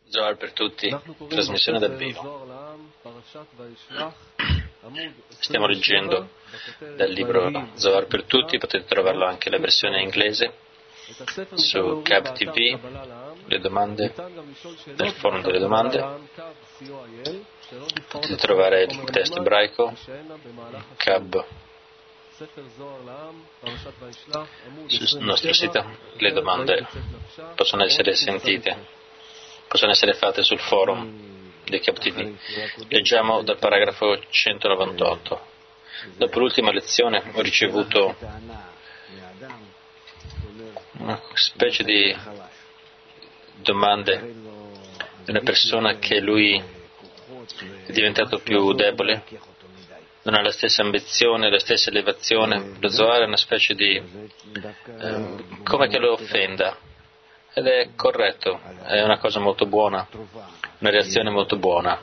Zohar per tutti, trasmissione dal vivo. Stiamo leggendo dal libro Zohar per tutti, potete trovarlo anche la versione inglese su Cab TV, le domande, nel forum delle domande. Potete trovare il testo ebraico, Cab, sul nostro sito. Le domande possono essere sentite, possono essere fatte sul forum di Cab TV. Leggiamo dal paragrafo 198. Dopo l'ultima lezione ho ricevuto una specie di domande di una persona che lui è diventato più debole, non ha la stessa ambizione, la stessa elevazione. Lo Zohar è una specie di come che lo offenda, ed è corretto, è una cosa molto buona, una reazione molto buona,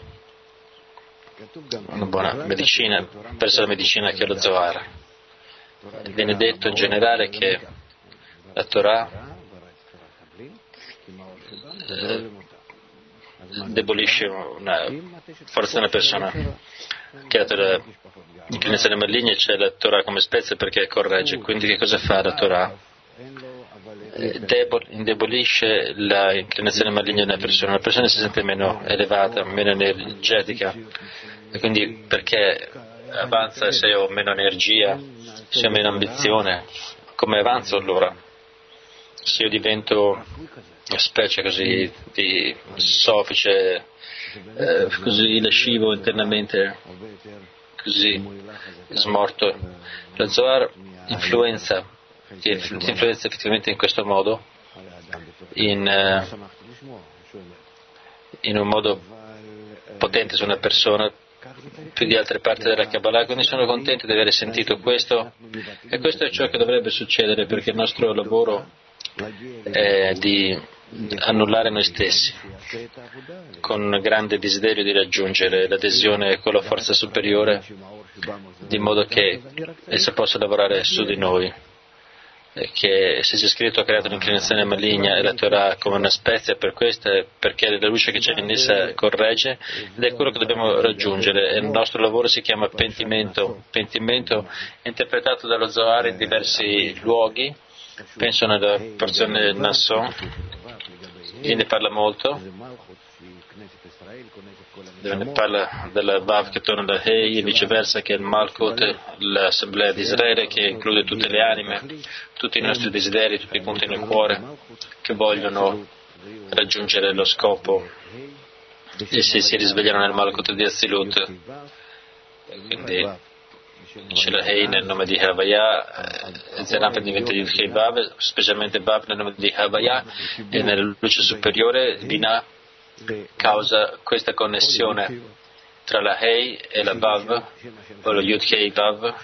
una buona medicina verso la medicina che è lo Zohar. Viene detto in generale che la Torah debolisce una forza della persona che ha l'inclinazione maligna, c'è la Torah come spezia perché corregge. Quindi che cosa fa la Torah? Indebolisce l'inclinazione maligna della persona. La persona si sente meno elevata, meno energetica, e quindi perché avanza se ho meno energia, se ho meno ambizione, come avanzo allora? Se io divento una specie così di soffice, così lascivo internamente, così smorto, lo Zohar influenza effettivamente in questo modo, in un modo potente su una persona più di altre parti della Kabbalah. Quindi sono contento di aver sentito questo, e questo è ciò che dovrebbe succedere, perché il nostro lavoro è di annullare noi stessi con grande desiderio di raggiungere l'adesione con la forza superiore, di modo che essa possa lavorare su di noi, e che se c'è scritto ha creato un'inclinazione maligna e la Torah come una spezia per questo, è perché la luce che c'è in essa corregge, ed è quello che dobbiamo raggiungere, e il nostro lavoro si chiama pentimento. Pentimento è interpretato dallo Zohar in diversi luoghi. Penso nella porzione del Nasson, ne parla molto, dove ne parla della Vav che torna da Hei, e viceversa, che è il Malkut, l'assemblea di Israele, che include tutte le anime, tutti i nostri desideri, tutti i punti nel cuore che vogliono raggiungere lo scopo, e si risvegliano nel Malkut di Azilut. Quindi c'è la Hei nel nome di Havaya, Zerapa diventa Yud-Hei Vav, specialmente Vav nel nome di Havaya, e nella luce superiore Binah causa questa connessione tra la Hei e la Vav, o lo Yud-Hei Vav,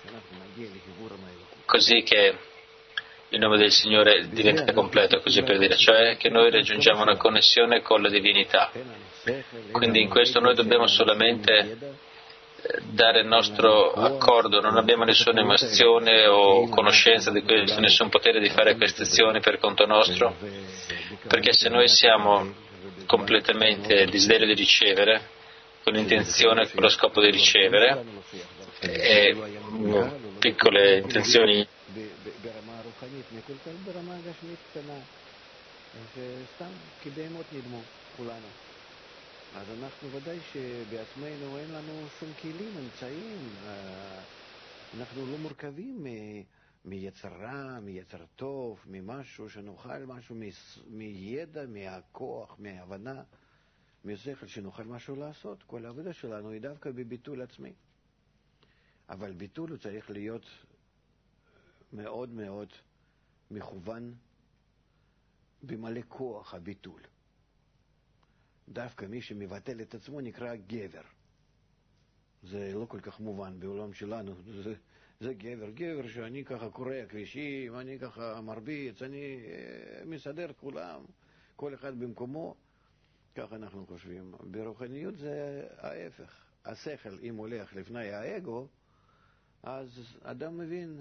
così che il nome del Signore diventa completo, così per dire, cioè che noi raggiungiamo una connessione con la divinità. Quindi in questo noi dobbiamo solamente dare il nostro accordo, non abbiamo nessuna emozione o conoscenza di questo, nessun potere di fare queste azioni per conto nostro, perché se noi siamo completamente desiderio di ricevere, con l'intenzione, con lo scopo di ricevere, e piccole intenzioni אז אנחנו ודאי שבעצמנו אין לנו שום כלים, אמצעים, אנחנו לא מורכבים מיצר רע, מיצר טוב, ממשהו שנוכל משהו, מידע, מהכוח, מהבנה, משכל שנוכל משהו לעשות. כל העבודה שלנו היא דווקא בביטול עצמי. אבל ביטול הוא צריך להיות מאוד מאוד מכוון במלא כוח הביטול. דווקא מי שמבטל את עצמו נקרא גבר. זה לא כל כך מובן בעולם שלנו. זה גבר. גבר שאני ככה קורא כבישים, אני ככה מרביץ, אני מסדר את כולם, כל אחד במקומו. ככה אנחנו חושבים. ברוחניות זה ההפך. השכל, אם הולך לפני האגו, אז אדם מבין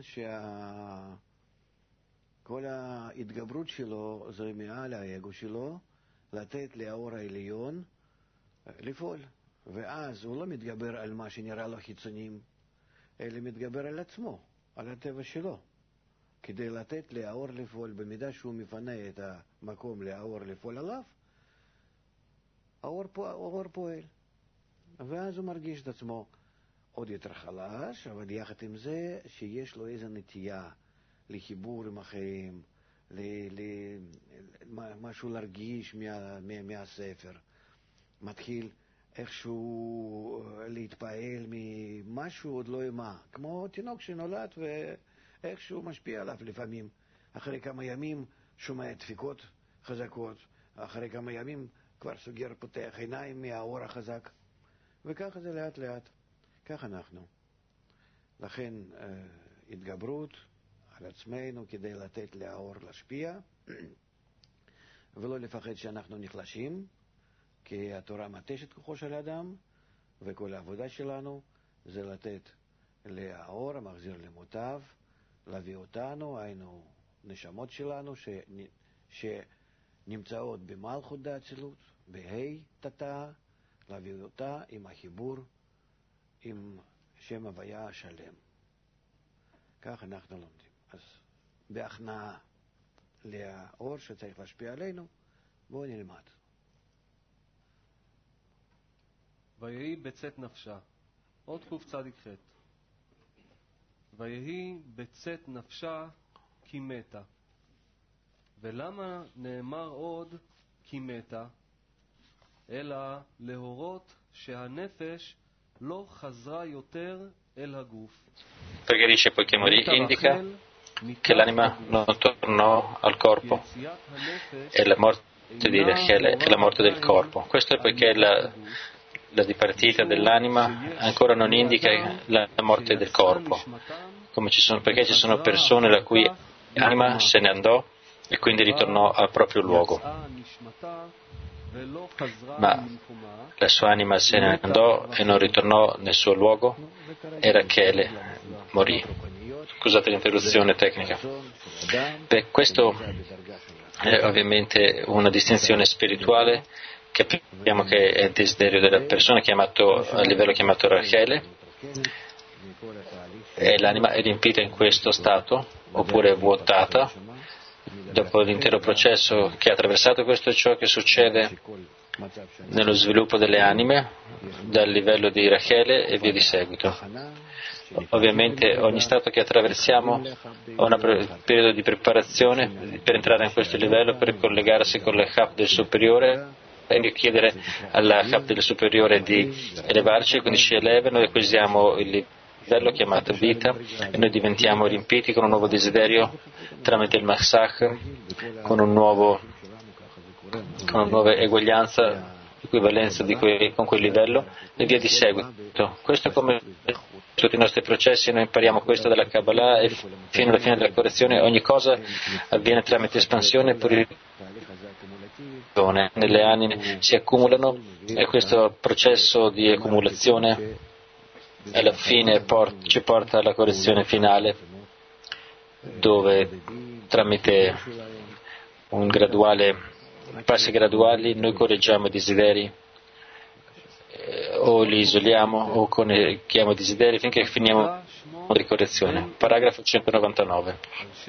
כל ההתגברות שלו זה מעל האגו שלו, לתת לאור העליון לפעול. ואז הוא לא מתגבר על מה שנראה לו חיצוניים, אלא מתגבר על עצמו, על הטבע שלו. כדי לתת לאור לפעול, במידה שהוא מפנה את המקום לאור לפעול עליו, האור פועל. ואז הוא מרגיש את עצמו עוד יותר חלש, אבל יחד עם זה שיש לו איזו נטייה לחיבור עם אחרים, משהו להרגיש מהספר. מתחיל איכשהו להתפעל ממשהו עוד לא מה, כמו תינוק שנולד ואיכשהו משפיע עליו לפעמים. אחרי כמה ימים שומע דפיקות חזקות, אחרי כמה ימים כבר סוגר פותח עיניים מהאור החזק. וככה זה לאט לאט, כך אנחנו. לכן התגברות על עצמנו כדי לתת לאור להשפיע, ולא לפחד שאנחנו נחלשים, כי התורה מתשת כוחו של האדם, וכל העבודה שלנו זה לתת לאור המחזיר למוטב, להביא אותנו, היינו נשמות שלנו שנמצאות במלכות דאצילות, בהי תתא, להביא אותה עם החיבור, עם שם הוויה השלם. כך אנחנו לומדים. אז בהכנעה לאור שצריך להשפיע עלינו, בואו נלמד. ויהי בצאת נפשה, עוד קצ"ח. ויהי בצאת נפשה כי מתה. ולמה נאמר עוד כי מתה? אלא להורות שהנפש לא חזרה יותר אל הגוף. Perché dice poi che morì, indica che l'anima non tornò al corpo, e la morte di Rachele è la morte del corpo. Questo è perché la dipartita dell'anima ancora non indica la morte del corpo, perché ci sono persone la cui anima se ne andò e quindi ritornò al proprio luogo, ma la sua anima se ne andò e non ritornò nel suo luogo e Rachele morì. Scusate l'interruzione tecnica. Questo è ovviamente una distinzione spirituale. Capiamo che è il desiderio della persona a livello chiamato Rachele, e l'anima è riempita in questo stato oppure vuotata dopo l'intero processo che ha attraversato. Questo è ciò che succede nello sviluppo delle anime dal livello di Rachele e via di seguito. Ovviamente ogni stato che attraversiamo ha un periodo di preparazione per entrare in questo livello, per collegarsi con le Chap del superiore e chiedere alla Chap del superiore di elevarci, quindi ci elevano e acquisiamo il livello chiamato vita e noi diventiamo riempiti con un nuovo desiderio tramite il Masach, con una nuova eguaglianza, equivalenza con quel livello e via di seguito. Questo è come tutti i nostri processi, noi impariamo questo dalla Kabbalah e fino alla fine della correzione ogni cosa avviene tramite espansione e purificazione. Nelle anime si accumulano e questo processo di accumulazione alla fine ci porta alla correzione finale, dove tramite passi graduali noi correggiamo i desideri, o li isoliamo o connettiamo i desideri finché finiamo di correzione. Paragrafo 199.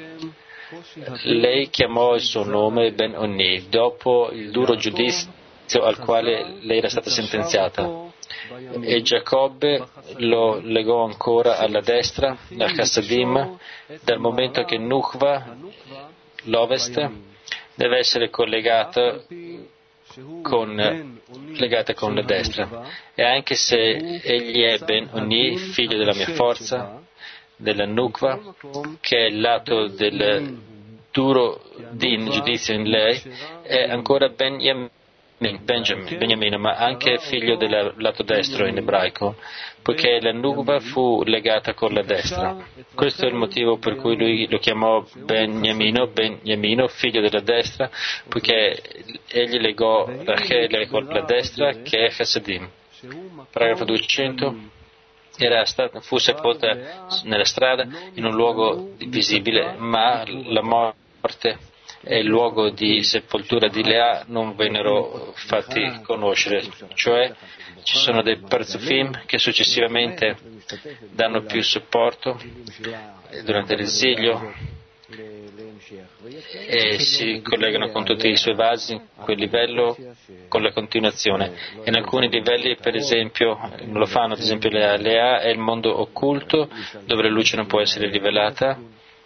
Lei chiamò il suo nome Ben Onni dopo il duro giudizio al quale lei era stata sentenziata, e Giacobbe lo legò ancora alla destra, a Chassadim, dal momento che Nukhva, l'ovest, deve essere legata con la destra. E anche se egli è Ben Onni, figlio della mia forza, della Nukhva, che è il lato del duro giudizio in lei, è ancora Beniamino, ma anche figlio del lato destro in ebraico, poiché la Nukhva fu legata con la destra. Questo è il motivo per cui lui lo chiamò Beniamino, figlio della destra, poiché egli legò Rachele con la destra, che è Chassadim. Paragrafo 200. Fu sepolta nella strada in un luogo visibile, ma la morte e il luogo di sepoltura di Lea non vennero fatti conoscere, cioè ci sono dei parzufim che successivamente danno più supporto durante l'esilio e si collegano con tutti i suoi vasi in quel livello con la continuazione. In alcuni livelli, per esempio, non lo fanno, ad esempio Lea è il mondo occulto dove la luce non può essere rivelata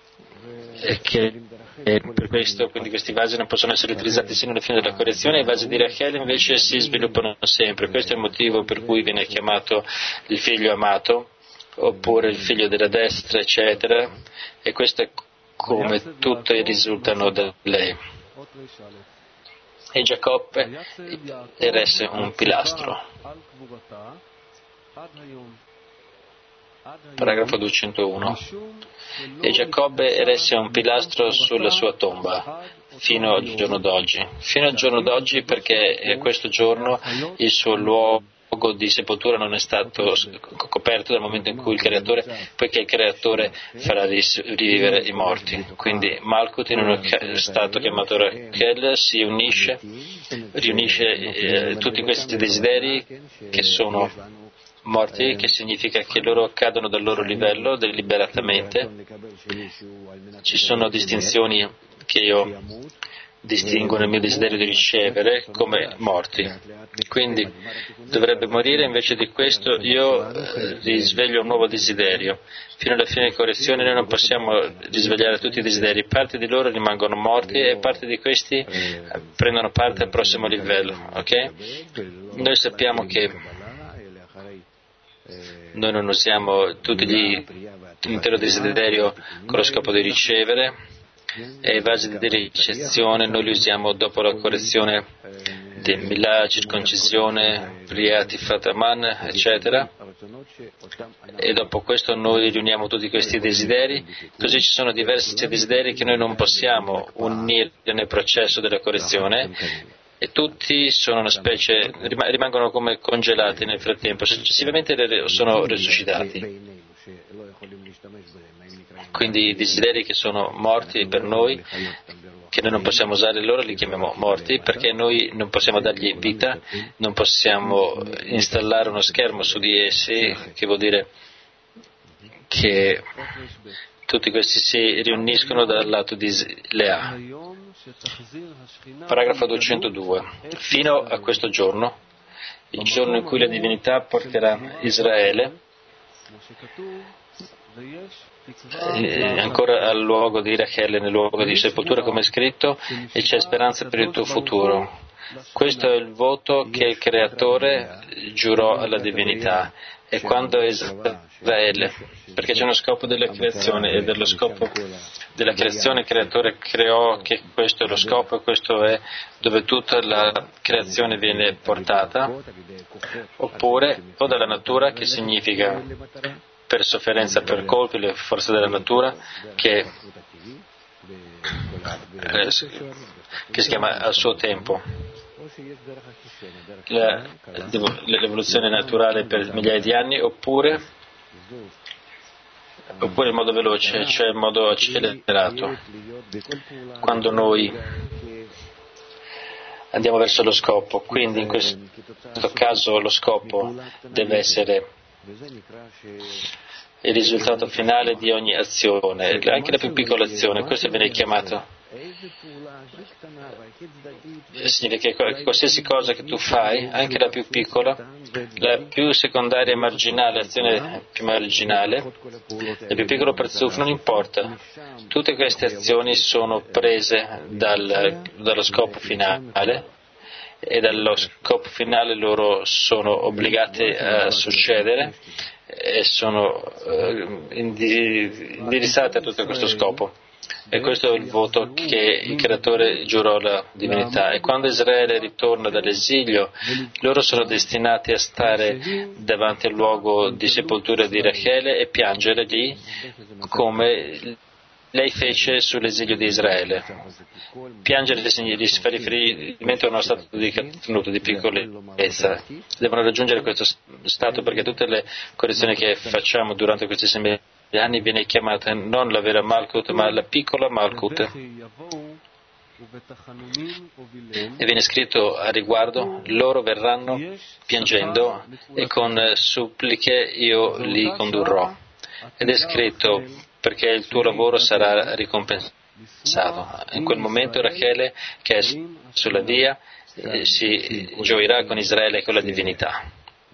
e per questo quindi questi vasi non possono essere utilizzati sino alla fine della correzione. I vasi di Rachel invece si sviluppano sempre. Questo è il motivo per cui viene chiamato il figlio amato oppure il figlio della destra, eccetera, e questo è come tutte risultano da lei. E Giacobbe eresse un pilastro. Paragrafo 201. E Giacobbe eresse un pilastro sulla sua tomba fino al giorno d'oggi. Fino al giorno d'oggi perché è questo giorno il suo luogo di sepoltura non è stato coperto dal momento in cui il Creatore, poiché il Creatore farà rivivere i morti. Quindi Malkut in uno stato chiamato Rachel si riunisce tutti questi desideri che sono morti, che significa che loro cadono dal loro livello deliberatamente. Ci sono distinzioni che io distingo nel mio desiderio di ricevere come morti. Quindi dovrebbe morire, invece di questo io risveglio un nuovo desiderio. Fino alla fine di correzione noi non possiamo risvegliare tutti i desideri, parte di loro rimangono morti e parte di questi prendono parte al prossimo livello. Okay? Noi sappiamo che noi non usiamo l'intero desiderio con lo scopo di ricevere, e i vasi di ricezione noi li usiamo dopo la correzione di Milah, circoncisione, Priyati, Fataman, eccetera, e dopo questo noi riuniamo tutti questi desideri. Così ci sono diversi desideri che noi non possiamo unire nel processo della correzione e tutti sono una specie, rimangono come congelati nel frattempo, successivamente sono resuscitati. Quindi i desideri che sono morti per noi, che noi non possiamo usare, loro li chiamiamo morti perché noi non possiamo dargli vita, non possiamo installare uno schermo su di essi, che vuol dire che tutti questi si riuniscono dal lato di Lea. Paragrafo 202. Fino a questo giorno, il giorno in cui la divinità porterà Israele ancora al luogo di Rachel, nel luogo di sepoltura, come è scritto, e c'è speranza per il tuo futuro. Questo è il voto che il Creatore giurò alla divinità. E quando Israele, perché c'è uno scopo della creazione, e dello scopo della creazione il Creatore creò che questo è lo scopo, e questo è dove tutta la creazione viene portata, oppure o dalla natura, che significa per sofferenza, per colpi, le forze della natura, che si chiama al suo tempo. L'evoluzione naturale per migliaia di anni, oppure in modo veloce, cioè in modo accelerato, quando noi andiamo verso lo scopo. Quindi in questo caso lo scopo deve essere il risultato finale di ogni azione, anche la più piccola azione. Questo viene chiamato, significa che qualsiasi cosa che tu fai, anche la più piccola, la più secondaria e marginale, l'azione più marginale, la più piccola parzuf, non importa. Tutte queste azioni sono prese dallo scopo finale, e dallo scopo finale loro sono obbligate a succedere e sono indirizzate a tutto questo scopo. E questo è il voto che il Creatore giurò alla divinità. E quando Israele ritorna dall'esilio, loro sono destinati a stare davanti al luogo di sepoltura di Rachele e piangere lì come lei fece sull'esilio di Israele. Piangere si fa riferimento a uno stato di contenuto, di piccolezza. Devono raggiungere questo stato perché tutte le correzioni che facciamo durante questi 6 anni viene chiamata non la vera Malkut, ma la piccola Malkut. E viene scritto a riguardo: loro verranno piangendo e con suppliche io li condurrò. Ed è scritto: perché il tuo lavoro sarà ricompensato. In quel momento Rachele, che è sulla via, si gioirà con Israele e con la divinità.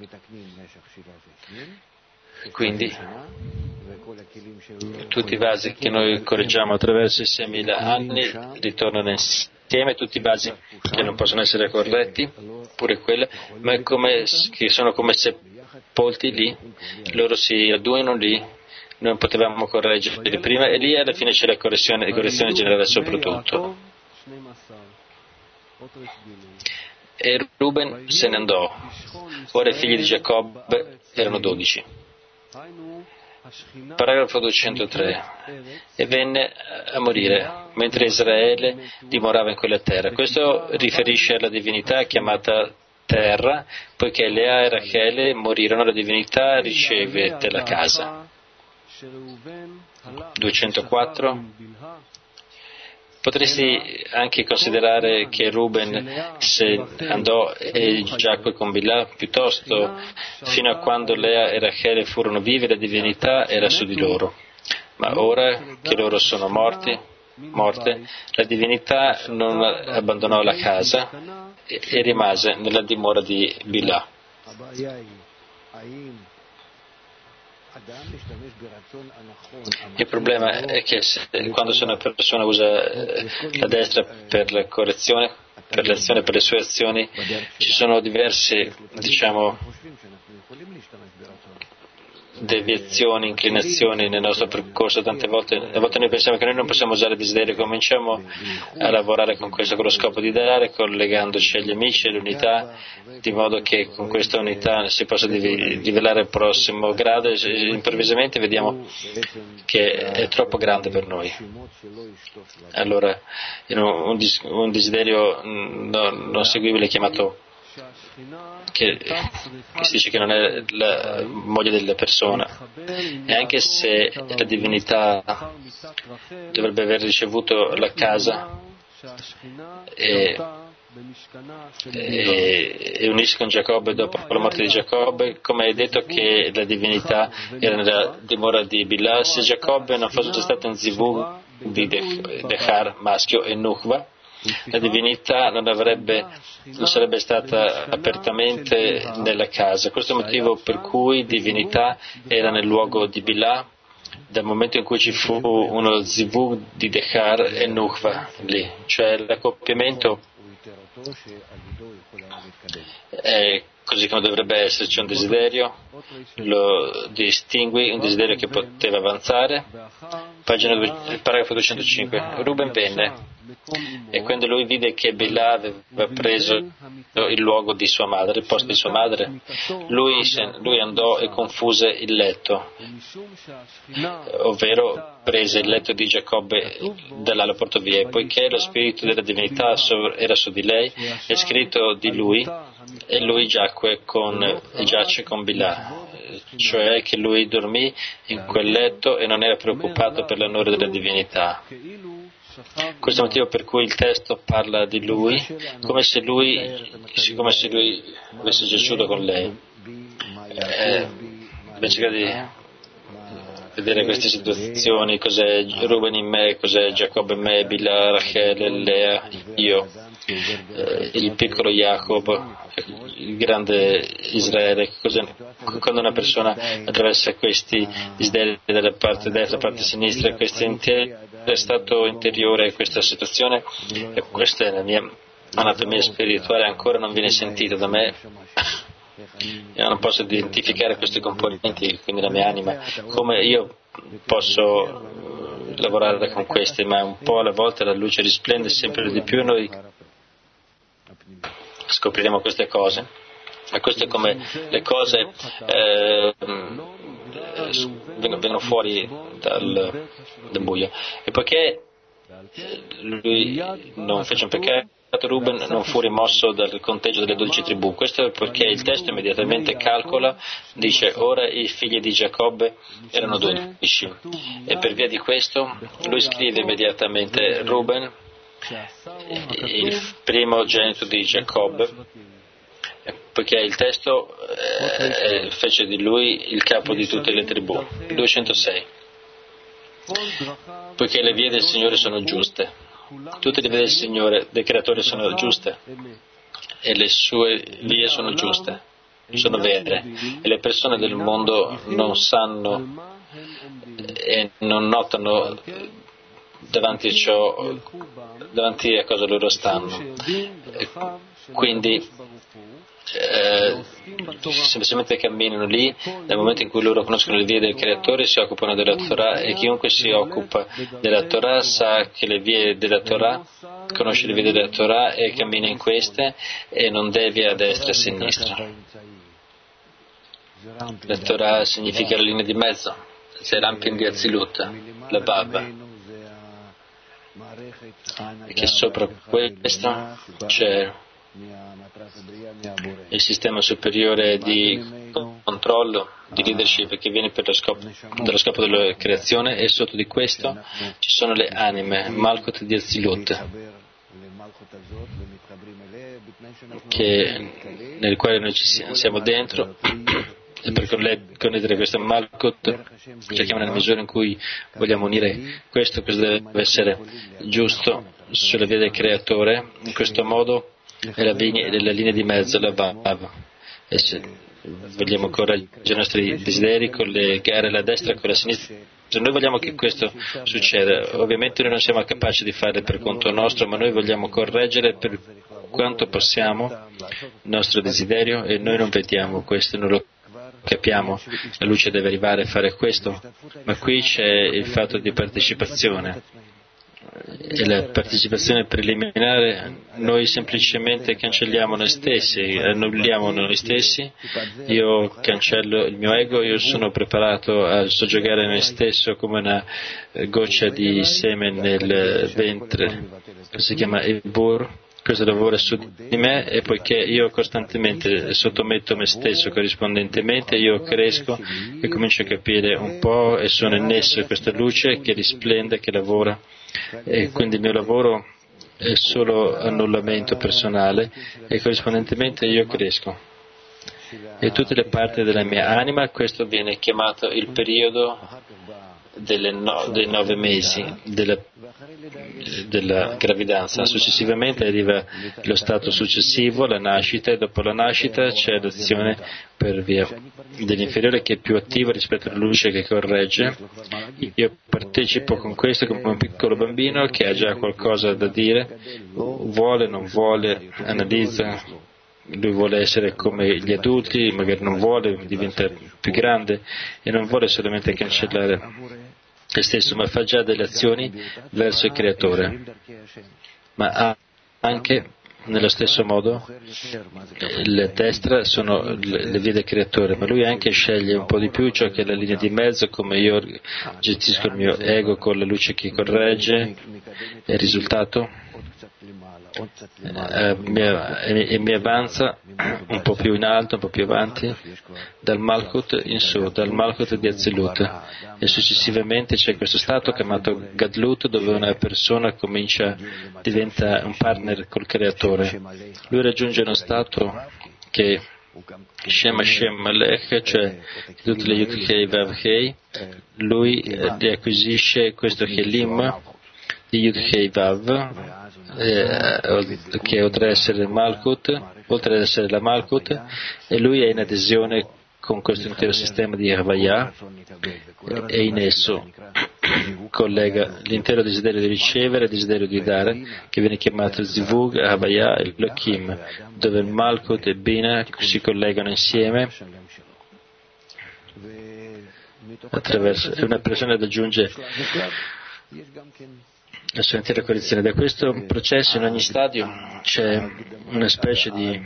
Quindi tutti i vasi che noi correggiamo attraverso i 6.000 anni ritornano insieme, tutti i vasi che non possono essere corretti, pure quelle, ma è come, che sono come sepolti lì, loro si radunano lì, noi potevamo correggere prima e lì alla fine c'è la correzione generale soprattutto. E Ruben se ne andò, ora i figli di Giacobbe erano 12. Paragrafo 203. E venne a morire mentre Israele dimorava in quella terra. Questo riferisce alla divinità chiamata terra, poiché Lea e Rachele morirono, la divinità ricevette la casa. 204. Potresti anche considerare che Ruben se andò e giacque con Bilha, piuttosto fino a quando Lea e Rachele furono vive la divinità era su di loro. Ma ora che loro sono morte, la divinità non abbandonò la casa e rimase nella dimora di Bilha. Il problema è che quando una persona usa la destra per la correzione, per l'azione, per le sue azioni, ci sono diverse, deviazioni, inclinazioni nel nostro percorso. Tante volte noi pensiamo che noi non possiamo usare il desiderio, cominciamo a lavorare con questo, con lo scopo di dare, collegandoci agli amici, all'unità, di modo che con questa unità si possa rivelare il prossimo grado, e improvvisamente vediamo che è troppo grande per noi. Allora un desiderio non seguibile chiamato, che si dice che non è la moglie della persona, e anche se la divinità dovrebbe aver ricevuto la casa e unirsi con Giacobbe dopo la morte di Giacobbe, come hai detto che la divinità era nella dimora di Bilha, se Giacobbe non fosse stato in Zivug di Dechar maschio e Nukhva, la divinità non sarebbe stata apertamente nella casa. Questo è il motivo per cui divinità era nel luogo di Bilha dal momento in cui ci fu uno zivug di Dechar e Nukhva lì, cioè l'accoppiamento è così come dovrebbe esserci un desiderio, lo distingui, un desiderio che poteva avanzare. Paragrafo 205. Ruben venne, e quando lui vide che Bilha aveva preso il luogo di sua madre, il posto di sua madre, lui andò e confuse il letto, ovvero prese il letto di Giacobbe da là, lo portò via, e poiché lo spirito della divinità era su di lei, è scritto di lui, e lui giace con Bilha, cioè che lui dormì in quel letto e non era preoccupato per l'onore della divinità. Questo è il motivo per cui il testo parla di lui come se lui avesse giaciuto con lei. Dobbiamo cercare di vedere queste situazioni: cos'è Ruben in me, cos'è Giacobbe in me, Bilha, Rachele, Lea, io, il piccolo Jacob, il grande Israele. Quando una persona attraversa questi desideri dalla parte destra, parte sinistra, questo stato interiore, questa situazione, e questa è la mia anatomia spirituale, ancora non viene sentita da me. Io non posso identificare questi componenti, quindi la mia anima, come io posso lavorare con questi, ma un po' alla volta la luce risplende sempre di più e noi scopriremo queste cose. E questo è come le cose vengono fuori dal buio. E poiché lui non fece un peccato, Ruben non fu rimosso dal conteggio delle 12 tribù. Questo è perché il testo immediatamente calcola, dice: ora i figli di Giacobbe erano 12, e per via di questo lui scrive immediatamente Ruben il primogenito di Giacobbe, poiché il testo fece di lui il capo di tutte le tribù. 206. Poiché le vie del Signore sono giuste, tutte le vie del Signore, del Creatore, sono giuste, e le sue vie sono giuste, sono vere, e le persone del mondo non sanno e non notano davanti a cosa loro stanno. Quindi semplicemente camminano lì. Nel momento in cui loro conoscono le vie del Creatore, si occupano della Torah, e chiunque si occupa della Torah sa che le vie della Torah, conosce le vie della Torah e cammina in queste e non devia a destra e a sinistra. La Torah significa la linea di mezzo, Zerampin di Azilut, la Baba, e che sopra questo c'è il sistema superiore di controllo, di leadership, che viene dallo scopo della creazione, e sotto di questo ci sono le anime, Malkut di Azilut, nel quale noi siamo dentro, e per connettere questo Malkut cerchiamo nella misura in cui vogliamo unire questo deve essere giusto sulla via del Creatore. In questo modo è la linea di mezzo, la Vav, e se vogliamo correggere i nostri desideri con le gare alla destra e con la sinistra, se noi vogliamo che questo succeda, ovviamente noi non siamo capaci di fare per conto nostro, ma noi vogliamo correggere per quanto possiamo il nostro desiderio, e noi non vediamo questo, non lo capiamo, la luce deve arrivare a fare questo, ma qui c'è il fatto di partecipazione, e la partecipazione preliminare, noi semplicemente cancelliamo noi stessi, annulliamo noi stessi. Io cancello il mio ego, io sono preparato a soggiogare me stesso come una goccia di seme nel ventre, che si chiama Ebur. Questo lavora su di me, e poiché io costantemente sottometto me stesso corrispondentemente, io cresco e comincio a capire un po', e sono in nesso a questa luce che risplende, che lavora, e quindi il mio lavoro è solo annullamento personale, e corrispondentemente io cresco. E tutte le parti della mia anima, questo viene chiamato il periodo dei 9 mesi della gravidanza. Successivamente arriva lo stato successivo, la nascita, e dopo la nascita c'è l'azione per via dell'inferiore, che è più attiva rispetto alla luce che corregge. Io partecipo con questo come un piccolo bambino che ha già qualcosa da dire, vuole, non vuole, analizza. Lui vuole essere come gli adulti, magari non vuole, diventa più grande e non vuole solamente cancellare se stesso, ma fa già delle azioni verso il Creatore. Ma anche nello stesso modo le destra sono le vie del Creatore, ma lui anche sceglie un po' di più ciò che è la linea di mezzo, come io gestisco il mio ego con la luce che corregge, e il risultato mi avanza un po' più in alto, un po' più avanti, dal Malkut in su, dal Malkut di Azilut, e successivamente c'è questo stato chiamato Gadlut, dove una persona diventa un partner col Creatore. Lui raggiunge uno stato che Shem Hashem Malech, cioè tutte le Yud Hei Vav Hei, lui riacquisisce questo Kelim di Yud Hei Vav, che oltre ad essere la Malkut, e lui è in adesione con questo intero sistema di Havaya, e in esso collega l'intero desiderio di ricevere e il desiderio di dare, che viene chiamato Zivug, Havaya e Lokim, dove il Malkut e Bina si collegano insieme attraverso, e una persona raggiunge la sua intera correzione. Da questo processo, in ogni stadio, c'è una specie di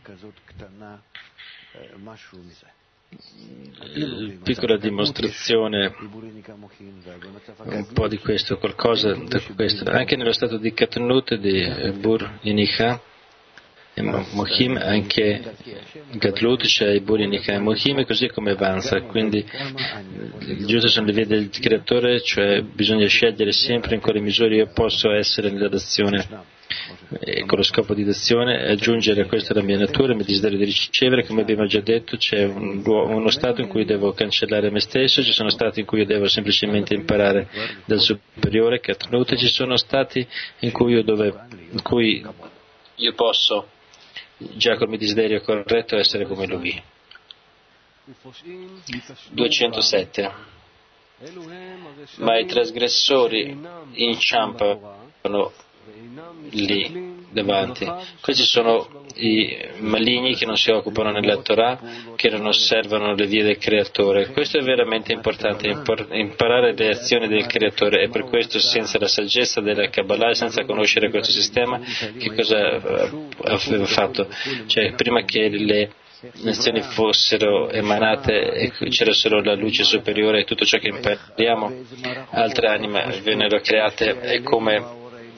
piccola dimostrazione, un po' di questo, qualcosa da questo. Anche nello stato di Katnut, di Bur Yinicha, E Mohim anche Gadlut, cioè i Buri Nika e Mohim, così come avanza. Quindi il giusto sono le vie del creatore, cioè bisogna scegliere sempre in quale misura io posso essere nella dazione, e con lo scopo di dazione aggiungere a questa la mia natura, il mio desiderio di ricevere. Come abbiamo già detto, c'è uno stato in cui devo cancellare me stesso, ci sono stati in cui io devo semplicemente imparare dal superiore Katnut, e ci sono stati in cui io posso già col mio desiderio corretto essere come lui. 207. Ma i trasgressori inciampano lì davanti. Questi sono i maligni che non si occupano nella Torah, che non osservano le vie del Creatore. Questo è veramente importante, imparare le azioni del Creatore, e per questo senza la saggezza della Kabbalah e senza conoscere questo sistema, che cosa aveva fatto? Cioè, prima che le nazioni fossero emanate e c'era solo la luce superiore e tutto ciò che impariamo, altre anime vennero create, e come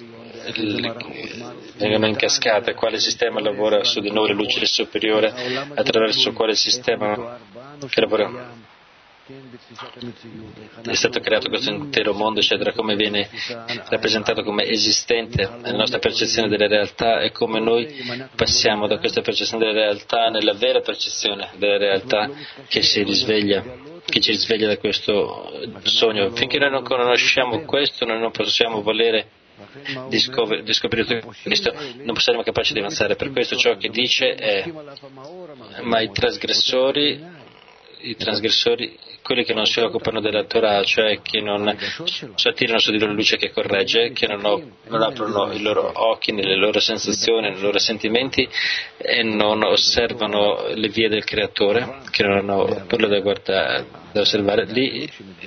vengono incascate, quale sistema lavora su di noi, la luce superiore, attraverso quale sistema che lavora. È stato creato questo intero mondo, eccetera, come viene rappresentato come esistente nella nostra percezione della realtà, e come noi passiamo da questa percezione della realtà nella vera percezione della realtà che ci risveglia da questo sogno. Finché noi non conosciamo questo, noi non possiamo volere di scoprire tutto questo, non saremo capaci di avanzare. Per questo ciò che dice è: ma i trasgressori, quelli che non si occupano della Torah, cioè che non si attirano su di loro luce che corregge, che non aprono i loro occhi nelle loro sensazioni, nei loro sentimenti, e non osservano le vie del Creatore, che non hanno nulla da osservare, lì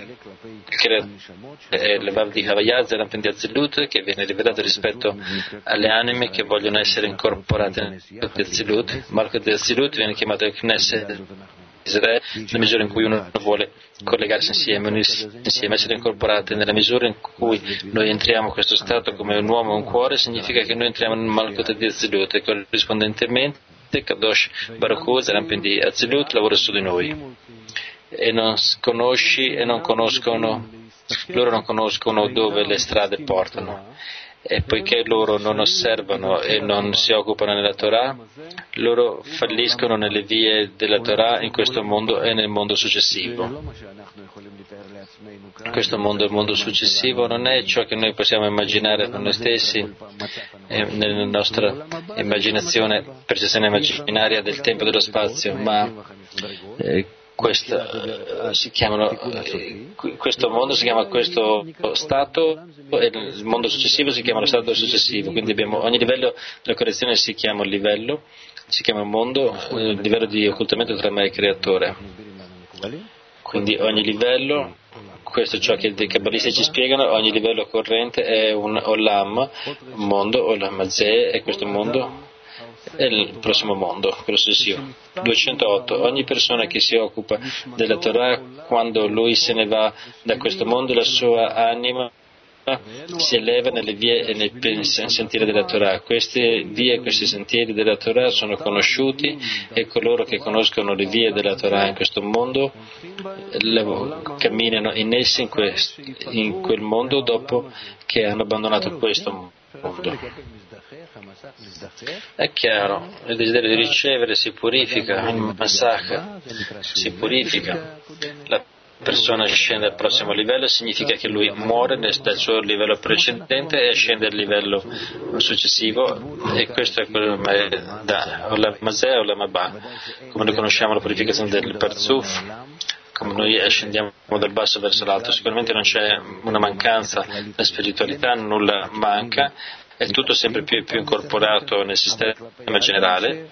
le Vav di Havayaz e l'Ampen di Azilut, che viene rivelato rispetto alle anime che vogliono essere incorporate nel Azilut. Malchut di Azilut viene chiamato il Knesset Israele, nella misura in cui uno vuole collegarsi insieme, unirsi insieme, essere incorporate. Nella misura in cui noi entriamo in questo stato come un uomo e un cuore, significa che noi entriamo nel Malchut di Azilut, e corrispondentemente Kadosh Baruch Hu, Zerampen di Azilut, lavora su di noi. E non conoscono dove le strade portano, e poiché loro non osservano e non si occupano nella Torah, loro falliscono nelle vie della Torah in questo mondo e nel mondo successivo. Questo mondo e il mondo successivo non è ciò che noi possiamo immaginare per noi stessi nella nostra immaginazione, percezione immaginaria del tempo e dello spazio, ma questo mondo si chiama questo stato, e il mondo successivo si chiama lo stato successivo. Quindi ogni livello della correzione si chiama livello, si chiama mondo, il livello di occultamento tra me e il creatore. Quindi ogni livello, questo è ciò che i kabbalisti ci spiegano, ogni livello corrente è un olam, un mondo, olam hazeh, e questo mondo è il prossimo mondo, quello successivo. 208. Ogni persona che si occupa della Torah, quando lui se ne va da questo mondo, la sua anima si eleva nelle vie e nei sentieri della Torah. Queste vie e questi sentieri della Torah sono conosciuti, e coloro che conoscono le vie della Torah in questo mondo camminano in essi, in quel mondo, dopo che hanno abbandonato questo mondo. È chiaro, il desiderio di ricevere si purifica, il massacre si purifica, la persona scende al prossimo livello, significa che lui muore dal suo livello precedente e scende al livello successivo, e questo è quello da Olam Hazeh o Olam Haba. Come noi conosciamo la purificazione del Parzuf, come noi scendiamo dal basso verso l'alto, sicuramente non c'è una mancanza nella spiritualità, nulla manca, è tutto sempre più incorporato nel sistema generale,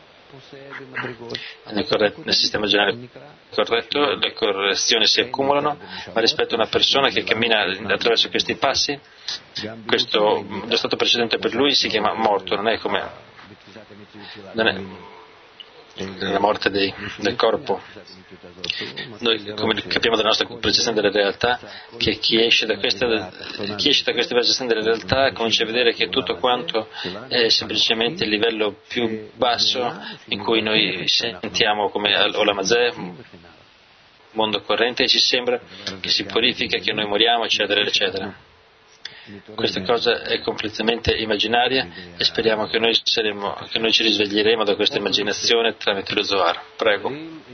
nel sistema generale corretto, le correzioni si accumulano, ma rispetto a una persona che cammina attraverso questi passi, lo stato precedente per lui si chiama morto, non è nella morte del corpo. Noi come capiamo dalla nostra percezione della realtà che chi esce da questa percezione della realtà comincia a vedere che tutto quanto è semplicemente il livello più basso in cui noi sentiamo come Olam Hazeh, mondo corrente, e ci sembra che si purifica, che noi moriamo, eccetera, eccetera. Questa cosa è completamente immaginaria e speriamo che noi ci risveglieremo da questa immaginazione tramite lo Zohar. Prego.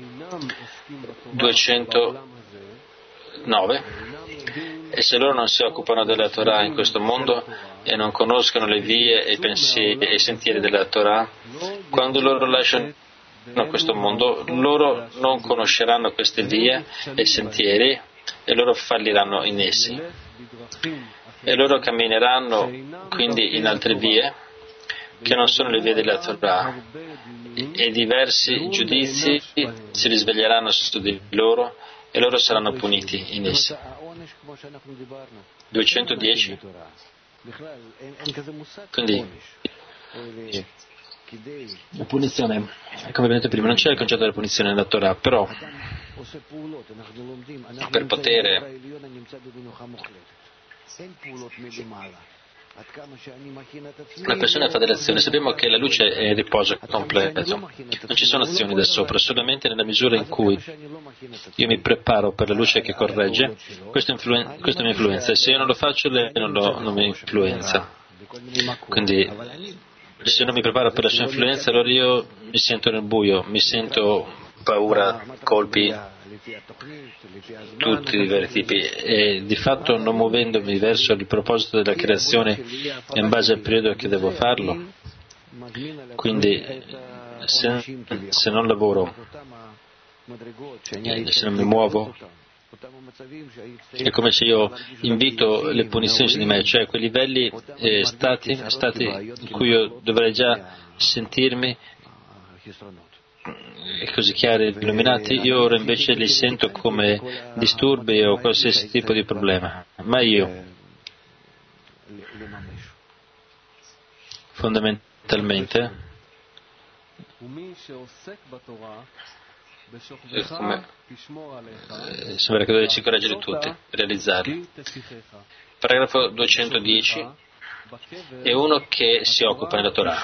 209. E se loro non si occupano della Torah in questo mondo e non conoscono le vie e i pensieri e i sentieri della Torah, quando loro lasciano questo mondo, loro non conosceranno queste vie e sentieri e loro falliranno in essi. E loro cammineranno quindi in altre vie che non sono le vie della Torah e diversi giudizi si risveglieranno su di loro e loro saranno puniti in essi. 210. Quindi la punizione, come vedete prima, non c'è il concetto della punizione nella Torah, però per poter una persona fa delle azioni, sappiamo che la luce è il riposo completo, non ci sono azioni da sopra, solamente nella misura in cui io mi preparo per la luce che corregge, questo mi influenza, e se io non lo faccio lei non mi influenza. Quindi se non mi preparo per la sua influenza, allora io mi sento nel buio, mi sento paura, colpi, tutti i vari tipi, e di fatto non muovendomi verso il proposito della creazione in base al periodo che devo farlo. Quindi se non lavoro, se non mi muovo, è come se io invito le punizioni su di me, cioè quei livelli stati in cui io dovrei già sentirmi così chiari e illuminati, io ora invece li sento come disturbi o qualsiasi tipo di problema. Ma io fondamentalmente sembra che dovessi correggere tutti, realizzarli. Paragrafo 210. È uno che si occupa nella Torah.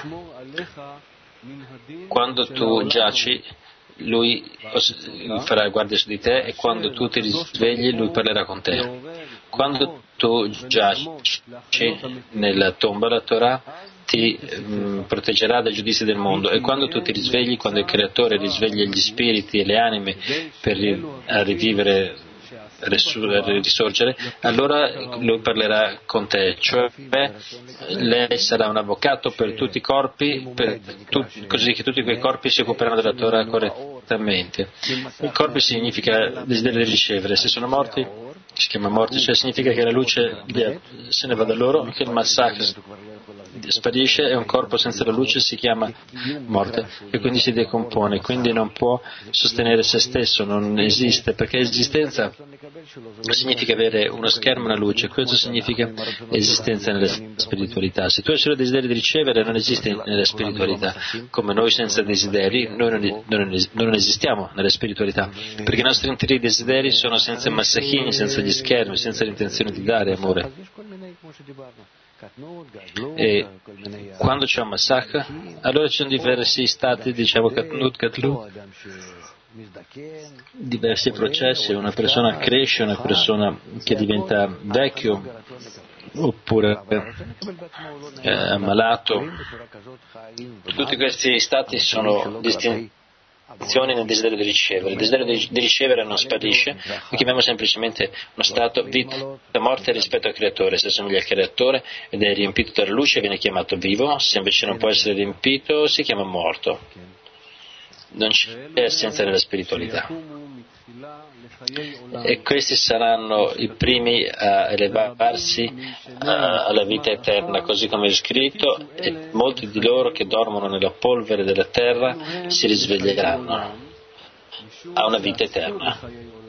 Quando tu giaci, lui farà guardia su di te, e quando tu ti risvegli, lui parlerà con te. Quando tu giaci nella tomba, la Torah ti proteggerà dai giudizi del mondo, e quando tu ti risvegli, quando il Creatore risveglia gli spiriti e le anime per rivivere, risorgere, allora lui parlerà con te, cioè lei sarà un avvocato per tutti i corpi, così che tutti quei corpi si occuperanno della Torah correttamente. I corpi significa desiderio di ricevere, se sono morti si chiama morti, cioè significa che la luce se ne va da loro, che il massacro sparisce, e un corpo senza la luce si chiama morte e quindi si decompone, quindi non può sostenere se stesso, non esiste, perché esistenza significa avere uno schermo e una luce, questo significa esistenza nella spiritualità. Se tu hai solo desiderio di ricevere, non esisti nella spiritualità, come noi senza desideri noi non esistiamo nella spiritualità, perché i nostri interi desideri sono senza massachini, senza gli schermi, senza l'intenzione di dare amore. E quando c'è un massacro, allora ci sono diversi stati, diciamo Katnut, Katlu, diversi processi, una persona cresce, una persona che diventa vecchio oppure ammalato. Tutti questi stati sono distinzioni nel desiderio di ricevere. Il desiderio di ricevere non sparisce, lo chiamiamo semplicemente uno stato vita-morte rispetto al Creatore. Se assomiglia al Creatore ed è riempito dalla luce viene chiamato vivo, se invece non può essere riempito si chiama morto. Non c'è essenza nella spiritualità. E questi saranno i primi a elevarsi alla vita eterna, così come è scritto, e molti di loro che dormono nella polvere della terra si risveglieranno a una vita eterna.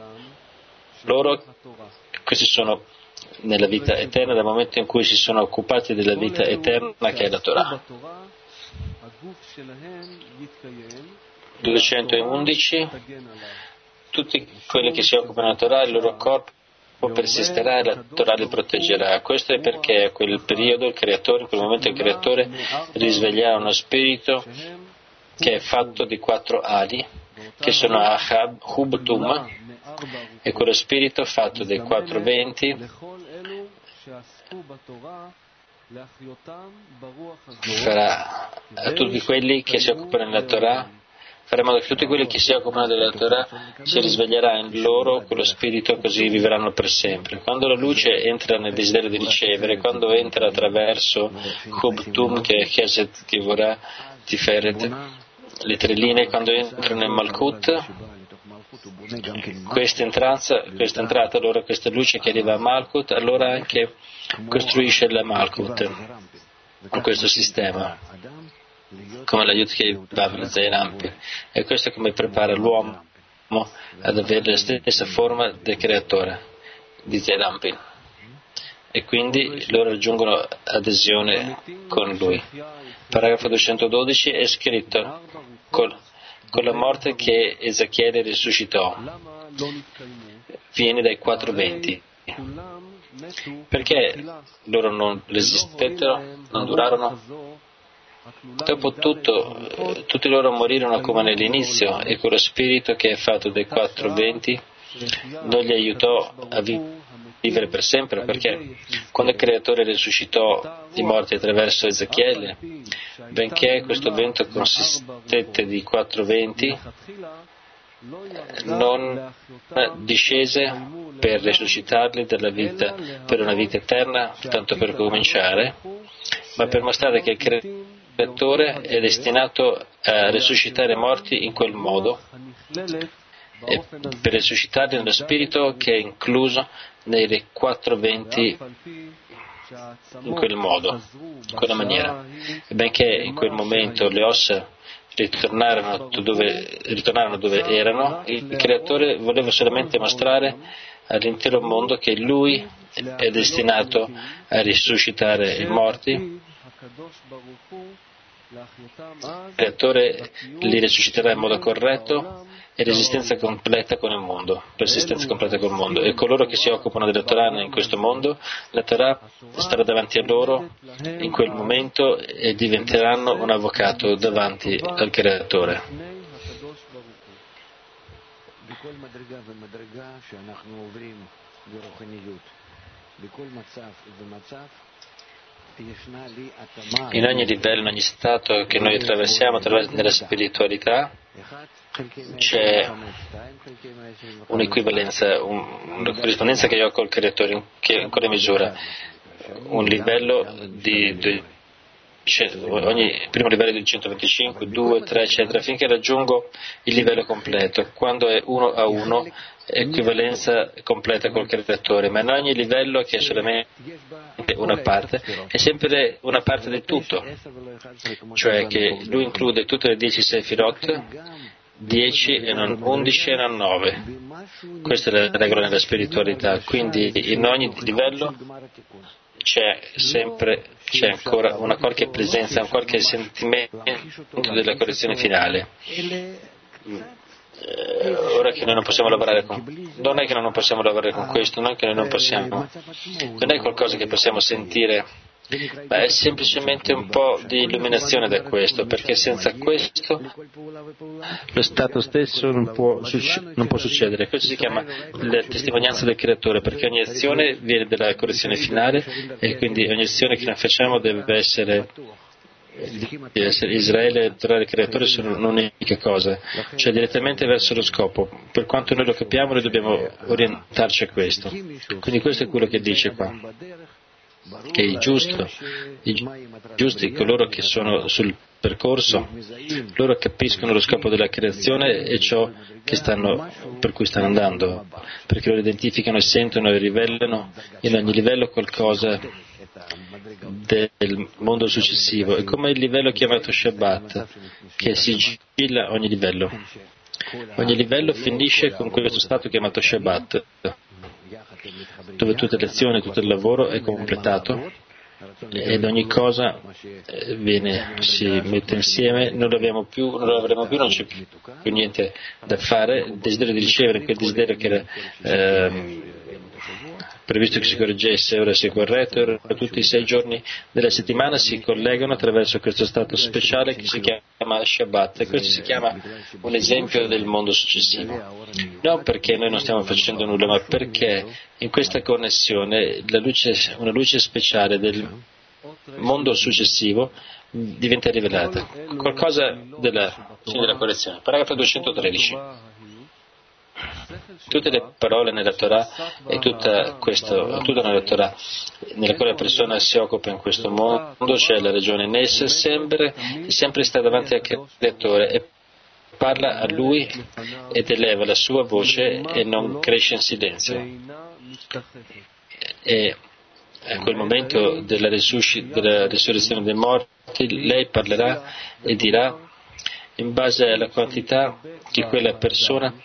Questi sono nella vita eterna dal momento in cui si sono occupati della vita eterna che è la Torah. 211, tutti quelli che si occupano della Torah, il loro corpo persisterà e la Torah li proteggerà. Questo è perché a quel periodo il Creatore, in quel momento il Creatore risveglierà uno spirito che è fatto di 4 ali, che sono Ahab, Hub, Tum, e quello spirito fatto dei 4 venti farà a tutti quelli che si occupano della Torah, farà in modo che tutti quelli che si occupano della Torah si risveglierà in loro quello spirito, così vivranno per sempre. Quando la luce entra nel desiderio di ricevere, quando entra attraverso Hub Tum, che è Chesed Gevurah Tiferet, le 3 linee, quando entrano nel Malkut, questa entrata, allora questa luce che arriva a Malkut, allora anche costruisce la Malkut, questo sistema, come la Yud-Kei Vav Zeirampi, e questo è come prepara l'uomo ad avere la stessa forma del Creatore di Zeirampi, e quindi loro raggiungono adesione con lui. Paragrafo 212 è scritto con la morte che Ezechiele risuscitò, viene dai 4 venti. Perché loro non resistettero, non durarono? Dopo tutto, tutti loro morirono come nell'inizio, e quello spirito che è fatto dai 4 venti non li aiutò a vivere per sempre, perché quando il Creatore risuscitò i morti attraverso Ezechiele, benché questo vento consistette di 4 venti, non discese per risuscitarli dalla vita, per una vita eterna, tanto per cominciare, ma per mostrare che il Creatore è destinato a risuscitare i morti in quel modo, e per risuscitarli nello spirito che è incluso nei 4 venti in quel modo, in quella maniera. E benché in quel momento le ossa ritornarono dove erano, il Creatore voleva solamente mostrare all'intero mondo che Lui è destinato a risuscitare i morti. Il Creatore li risusciterà in modo corretto e persistenza completa con il mondo, e coloro che si occupano della Torah in questo mondo, la Torah starà davanti a loro in quel momento e diventeranno un avvocato davanti al Creatore. In ogni livello, in ogni stato che noi attraversiamo nella spiritualità, c'è un'equivalenza, una corrispondenza che io ho col Creatore, che in quale misura? Un livello ogni primo livello di 125, 2, 3, eccetera, finché raggiungo il livello completo. Quando è 1 a 1, equivalenza completa col Creatore, ma in ogni livello che è solamente una parte, è sempre una parte del tutto, cioè che lui include tutte le 10 Sefirot, 10 e non 11 e non 9. Questa è la regola nella spiritualità, quindi in ogni livello c'è ancora una qualche presenza, un qualche sentimento della correzione finale. Ora che noi non possiamo lavorare non è che noi non possiamo lavorare con questo, non è che noi non è qualcosa che possiamo sentire, ma è semplicemente un po' di illuminazione da questo, perché senza questo lo stato stesso non può succedere. Questo si chiama la testimonianza del Creatore, perché ogni azione viene dalla correzione finale, e quindi ogni azione che noi facciamo deve essere Israele e il Torah del Creatore sono un'unica cosa, cioè direttamente verso lo scopo. Per quanto noi lo capiamo, noi dobbiamo orientarci a questo. Quindi questo è quello che dice qua, che i giusti, coloro che sono sul percorso, loro capiscono lo scopo della creazione e ciò per cui stanno andando, perché loro identificano e sentono e rivelano in ogni livello qualcosa del mondo successivo. È come il livello chiamato Shabbat, che sigilla ogni livello. Ogni livello finisce con questo stato chiamato Shabbat, dove tutte le azioni, tutto il lavoro è completato, ed ogni cosa si mette insieme, non l'avremo più, non c'è più niente da fare. Il desiderio di ricevere, quel desiderio che era previsto che si correggesse, ora si è corretto, ora tutti i 6 giorni della settimana si collegano attraverso questo stato speciale che si chiama Shabbat, e questo si chiama un esempio del mondo successivo. Non perché noi non stiamo facendo nulla, ma perché in questa connessione una luce speciale del mondo successivo diventa rivelata. Qualcosa della correzione. Paragrafo 213. Tutte le parole nella Torah e tutta nella Torah nella quale la persona si occupa in questo mondo, c'è la ragione in essa, sempre sta davanti al Creatore e parla a Lui ed eleva la sua voce e non cresce in silenzio. E a quel momento della risurrezione dei morti, lei parlerà e dirà in base alla quantità di quella persona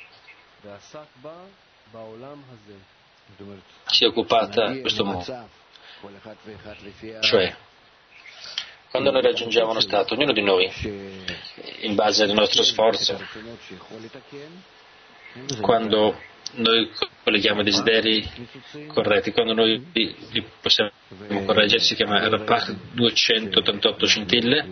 si è occupata di questo mondo. Cioè, quando noi raggiungiamo uno stato, ognuno di noi, in base al nostro sforzo, quando noi colleghiamo i desideri corretti, quando noi li possiamo correggere, si chiama Rapach 288 scintille,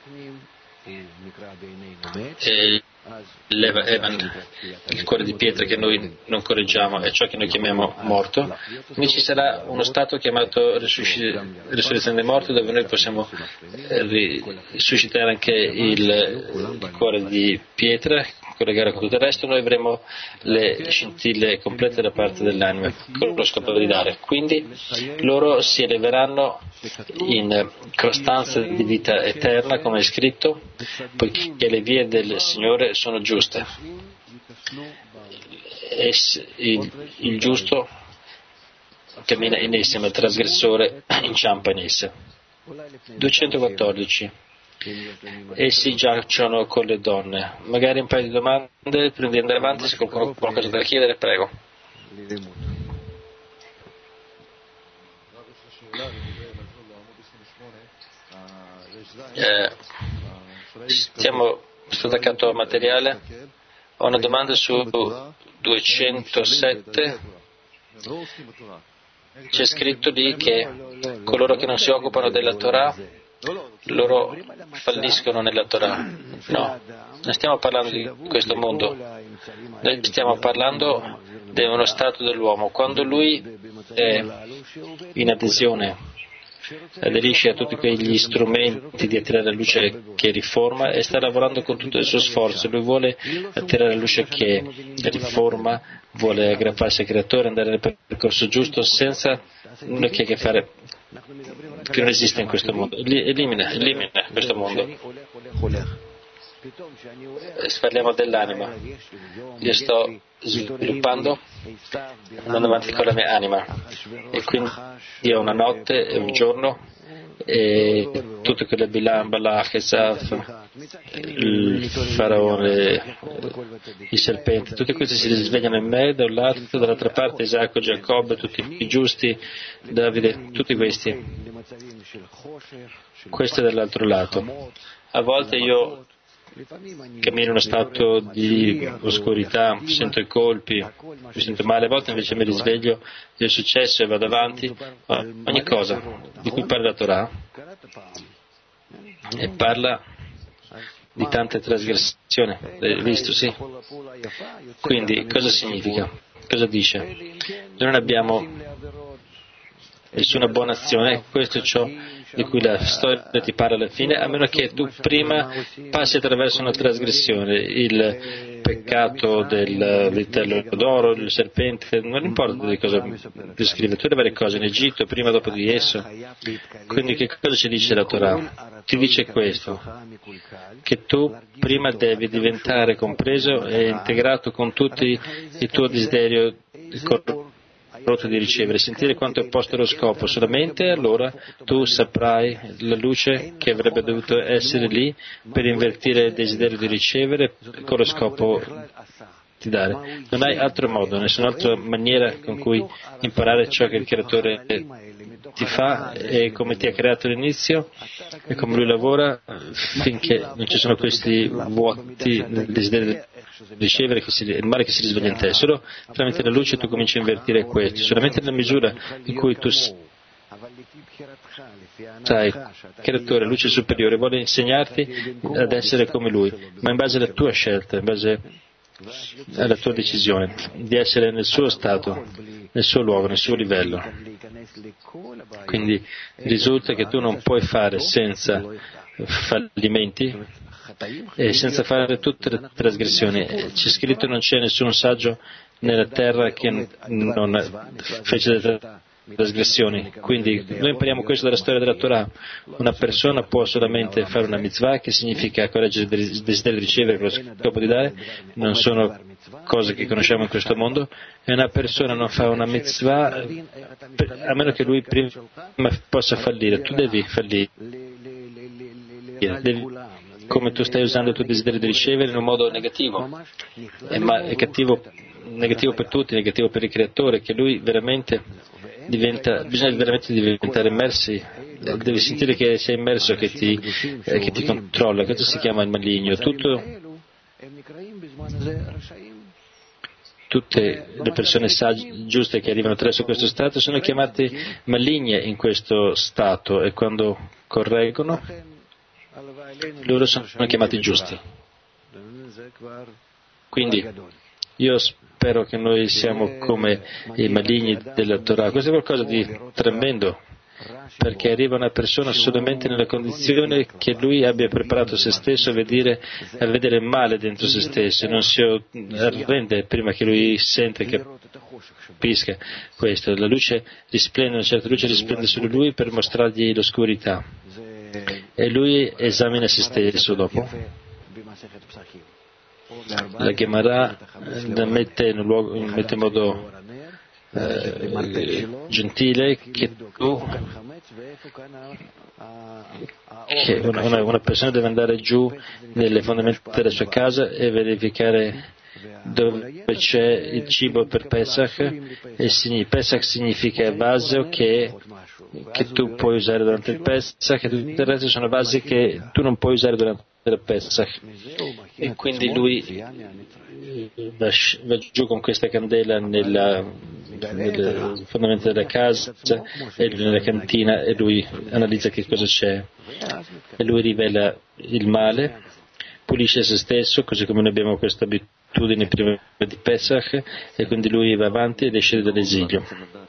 e Evan, il cuore di pietra che noi non correggiamo, è ciò che noi chiamiamo morto. Quindi ci sarà uno stato chiamato risurrezione dei morti, dove noi possiamo risuscitare anche il cuore di pietra, collegare con tutto il resto. Noi avremo le scintille complete da parte dell'anima con lo scopo di dare. Quindi loro si eleveranno in costanza di vita eterna, come è scritto, poiché le vie del Signore sono giuste. Il giusto cammina in esse, ma il trasgressore inciampa in esse. 214. Essi giacciono con le donne. Magari un paio di domande prima di andare avanti, se qualcuno ha qualcosa da chiedere, prego. Sto attaccato al materiale. Ho una domanda su 207. C'è scritto lì che coloro che non si occupano della Torah, loro falliscono nella Torah. No, non stiamo parlando di questo mondo. Noi stiamo parlando di uno stato dell'uomo. Quando lui è in adesione, aderisce a tutti quegli strumenti di attirare la luce che riforma e sta lavorando con tutto il suo sforzo. Lui vuole attirare la luce che riforma, vuole aggrapparsi al Creatore, andare nel percorso giusto senza nulla che a che fare, che non esiste in questo mondo. Elimina questo mondo. Parliamo dell'anima. Io sto sviluppando, andando avanti con la mia anima, e quindi io ho una notte e un giorno, e tutte quelle Bilam, Balach, Esaf, il faraone, i serpenti, tutti questi si risvegliano in me da un lato, dall'altra parte Isacco, Giacobbe, tutti i giusti, Davide, tutti questi. Questo è dall'altro lato. A volte io cammino in uno stato di oscurità, sento i colpi, mi sento male, a volte invece mi risveglio, è successo e vado avanti. Ogni cosa di cui parla la Torah e parla di tante trasgressioni, l'hai visto, sì? Quindi cosa significa? Cosa dice? Noi non abbiamo nessuna buona azione, questo è ciò di cui la storia ti parla alla fine, a meno che tu prima passi attraverso una trasgressione, il peccato del vitello d'oro, il serpente, non importa di cosa descrive, tutte le varie cose in Egitto, prima o dopo di esso. Quindi che cosa ci dice la Torah? Ti dice questo, che tu prima devi diventare compreso e integrato con tutti il tuo desiderio di ricevere, sentire quanto è posto lo scopo, solamente allora tu saprai la luce che avrebbe dovuto essere lì per invertire il desiderio di ricevere con lo scopo di dare. Non hai altro modo, nessun'altra maniera con cui imparare ciò che il Creatore ti fa e come ti ha creato all'inizio e come lui lavora finché non ci sono questi vuoti nel desiderio di ricevere, il male che si risveglia in te. Solo tramite la luce tu cominci a invertire questo. Solamente nella misura in cui tu sai, creatore, luce superiore, vuole insegnarti ad essere come lui, ma in base alla tua scelta, in base alla tua decisione di essere nel suo stato, nel suo luogo, nel suo livello. Quindi risulta che tu non puoi fare senza fallimenti e senza fare tutte le trasgressioni. C'è scritto: non c'è nessun saggio nella terra che non fece le trasgressioni. Quindi noi impariamo questo dalla storia della Torah. Una persona può solamente fare una mitzvah, che significa correggere il desiderio di ricevere con lo scopo di dare, non sono cose che conosciamo in questo mondo, e una persona non fa una mitzvah a meno che lui prima possa fallire. Tu devi fallire, come tu stai usando il tuo desiderio di ricevere in un modo negativo, è cattivo, negativo per tutti, negativo per il creatore, che lui veramente bisogna veramente diventare immersi, devi sentire che sei immerso, che ti controlla. Questo si chiama il maligno. Tutte le persone giuste che arrivano attraverso questo stato sono chiamate maligne in questo stato, e quando correggono loro sono chiamati giusti. Quindi io spero che noi siamo come i maligni della Torah. Questo è qualcosa di tremendo, perché arriva una persona solamente nella condizione che lui abbia preparato se stesso a vedere il male dentro se stesso, e non si arrende prima che lui sente e capisca questo. La luce risplende, una certa luce risplende su lui per mostrargli l'oscurità, e lui esamina se stesso dopo. La Gemara la mette in modo gentile che una persona deve andare giù nelle fondamenta della sua casa e verificare dove c'è il cibo per Pesach, e Pesach significa vaso che tu puoi usare durante il Pesach, e tutto il resto sono vasi che tu non puoi usare durante il Pesach. E quindi lui va giù con questa candela nelle fondamenta della casa e nella cantina, e lui analizza che cosa c'è, e lui rivela il male, pulisce se stesso, così come noi abbiamo questa abitudine prima di Pesach, e quindi lui va avanti ed esce dall'esilio.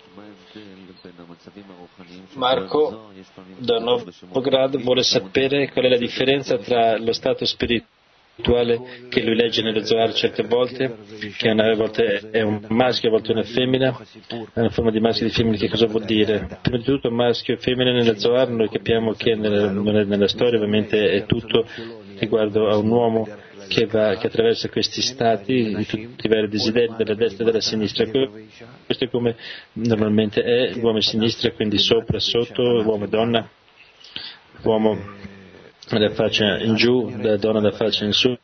Marco da Novograd vuole sapere qual è la differenza tra lo stato spirituale che lui legge nello Zohar certe volte, che a volte è un maschio, a volte una femmina, è una forma di maschio e di femmina. Che cosa vuol dire? Prima di tutto maschio e femmina nella Zohar noi capiamo che nella storia ovviamente è tutto riguardo a un uomo che attraversa questi stati di tutti i vari desideri della destra e della sinistra. Questo è come normalmente è l'uomo e sinistra, quindi sopra, sotto, uomo e donna, uomo da faccia in giù, la donna da faccia in su,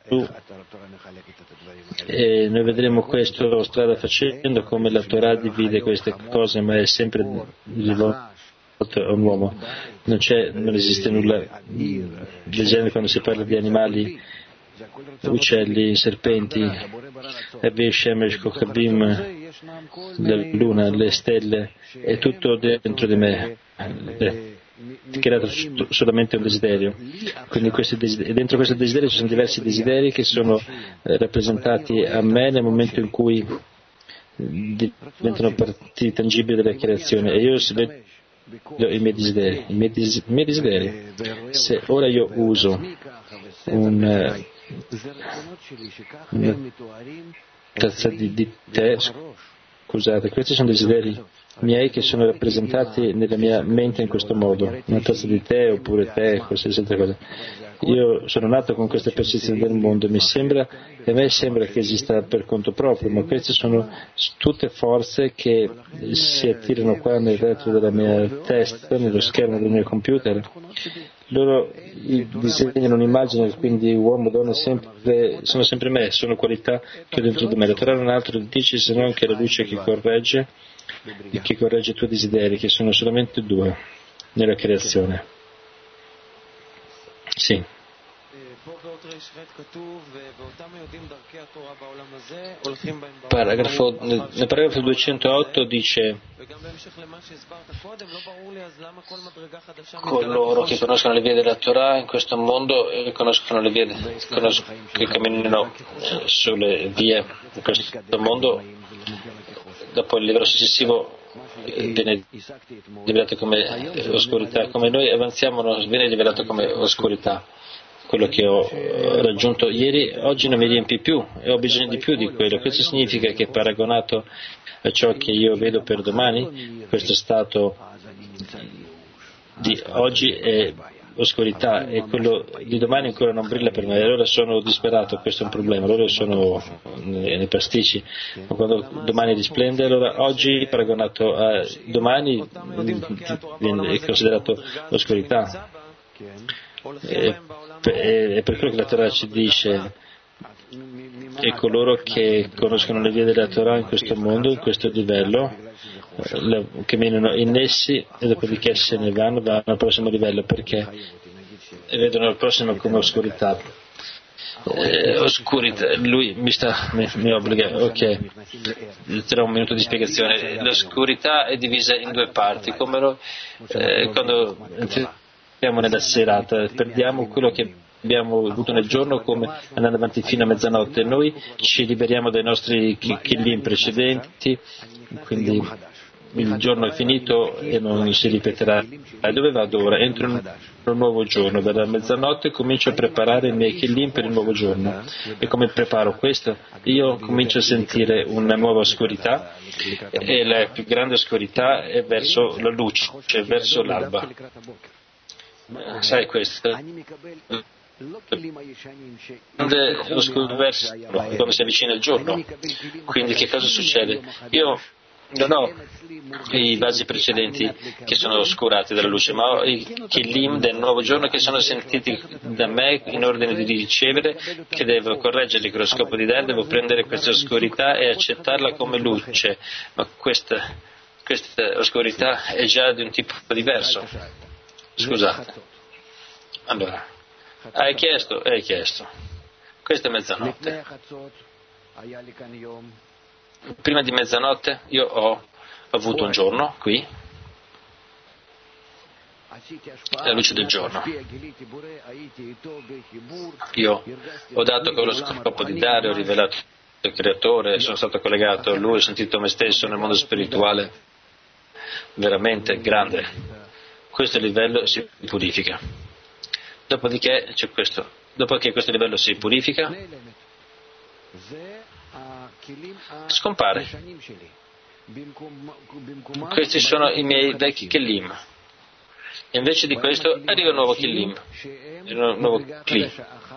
e noi vedremo questo strada facendo, come la Torah divide queste cose, ma è sempre rivolto a un uomo. Non esiste nulla del genere quando si parla di animali, uccelli, serpenti, Evi, Shemesh, Kokabim, la luna, le stelle, è tutto dentro di me, è creato solamente un desiderio. Quindi dentro questo desiderio ci sono diversi desideri che sono rappresentati a me nel momento in cui diventano parti tangibili della creazione, e io vedo i miei desideri. Se ora io uso una tazza di tè, scusate, questi sono desideri miei che sono rappresentati nella mia mente in questo modo, una tazza di tè oppure tè, qualsiasi altra cosa. Io sono nato con queste percezioni del mondo, a me sembra che esista per conto proprio, ma queste sono tutte forze che si attirano qua nel retro della mia testa, nello schermo del mio computer. Loro disegnano un'immagine, quindi uomo, donna, sono sempre me, sono qualità che ho dentro di me. La Torah non altro dice se non che la luce che corregge e che corregge i tuoi desideri, che sono solamente due nella creazione. Sì. Nel paragrafo 208 dice: coloro che conoscono le vie della Torah in questo mondo conoscono le vie, che camminano sulle vie di questo mondo, dopo il livello successivo viene rivelato come oscurità, come noi avanziamo non viene rivelato come oscurità. Quello che ho raggiunto ieri, oggi non mi riempie più e ho bisogno di più di quello. Questo significa che paragonato a ciò che io vedo per domani, questo stato di oggi è oscurità e quello di domani ancora non brilla per me. Allora sono disperato, questo è un problema, allora sono nei pasticci. Ma quando domani risplende, allora oggi paragonato a domani è considerato oscurità. E per quello che la Torah ci dice che coloro che conoscono le vie della Torah in questo mondo, in questo livello, camminano in essi e dopodiché se ne vanno al prossimo livello, perché vedono il prossimo come oscurità. Oscurità, lui mi obbliga, ok, tra un minuto di spiegazione. L'oscurità è divisa in due parti, come quando entriamo nella serata, perdiamo quello che abbiamo avuto nel giorno come andando avanti fino a mezzanotte. Noi ci liberiamo dai nostri kilim precedenti, quindi il giorno è finito e non si ripeterà. E dove vado ora? Entro in un nuovo giorno, dalla mezzanotte comincio a preparare i miei kilim per il nuovo giorno. E come preparo questo? Io comincio a sentire una nuova oscurità e la più grande oscurità è verso la luce, cioè verso l'alba. Sai questo? Quando si avvicina il giorno. Quindi che cosa succede? Io non ho i vasi precedenti che sono oscurati dalla luce, ma ho i kilim del nuovo giorno che sono sentiti da me in ordine di ricevere, che devo correggerli con lo scopo di dare, devo prendere questa oscurità e accettarla come luce. Ma questa oscurità è già di un tipo diverso. Scusate. Allora, hai chiesto. Questa è mezzanotte. Prima di mezzanotte io ho avuto un giorno qui, la luce del giorno. Io ho dato con lo scopo di dare, ho rivelato il Creatore, sono stato collegato a Lui, ho sentito me stesso nel mondo spirituale veramente grande. Questo livello si purifica. Dopodiché c'è questo. Dopo che questo livello si purifica, scompare. Questi sono i miei vecchi Kelim. E invece di questo arriva un nuovo Kelim, un nuovo Kli,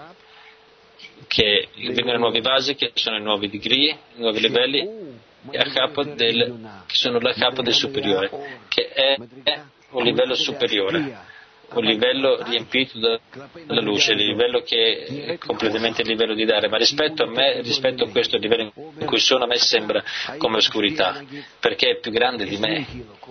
che vengono nuovi vasi, che sono i nuovi degree, i nuovi livelli, che sono la capo del superiore, che è un livello superiore. Un livello riempito dalla luce, il livello che è completamente il livello di dare, ma rispetto a me, rispetto a questo livello in cui sono, a me sembra come oscurità, perché è più grande di me.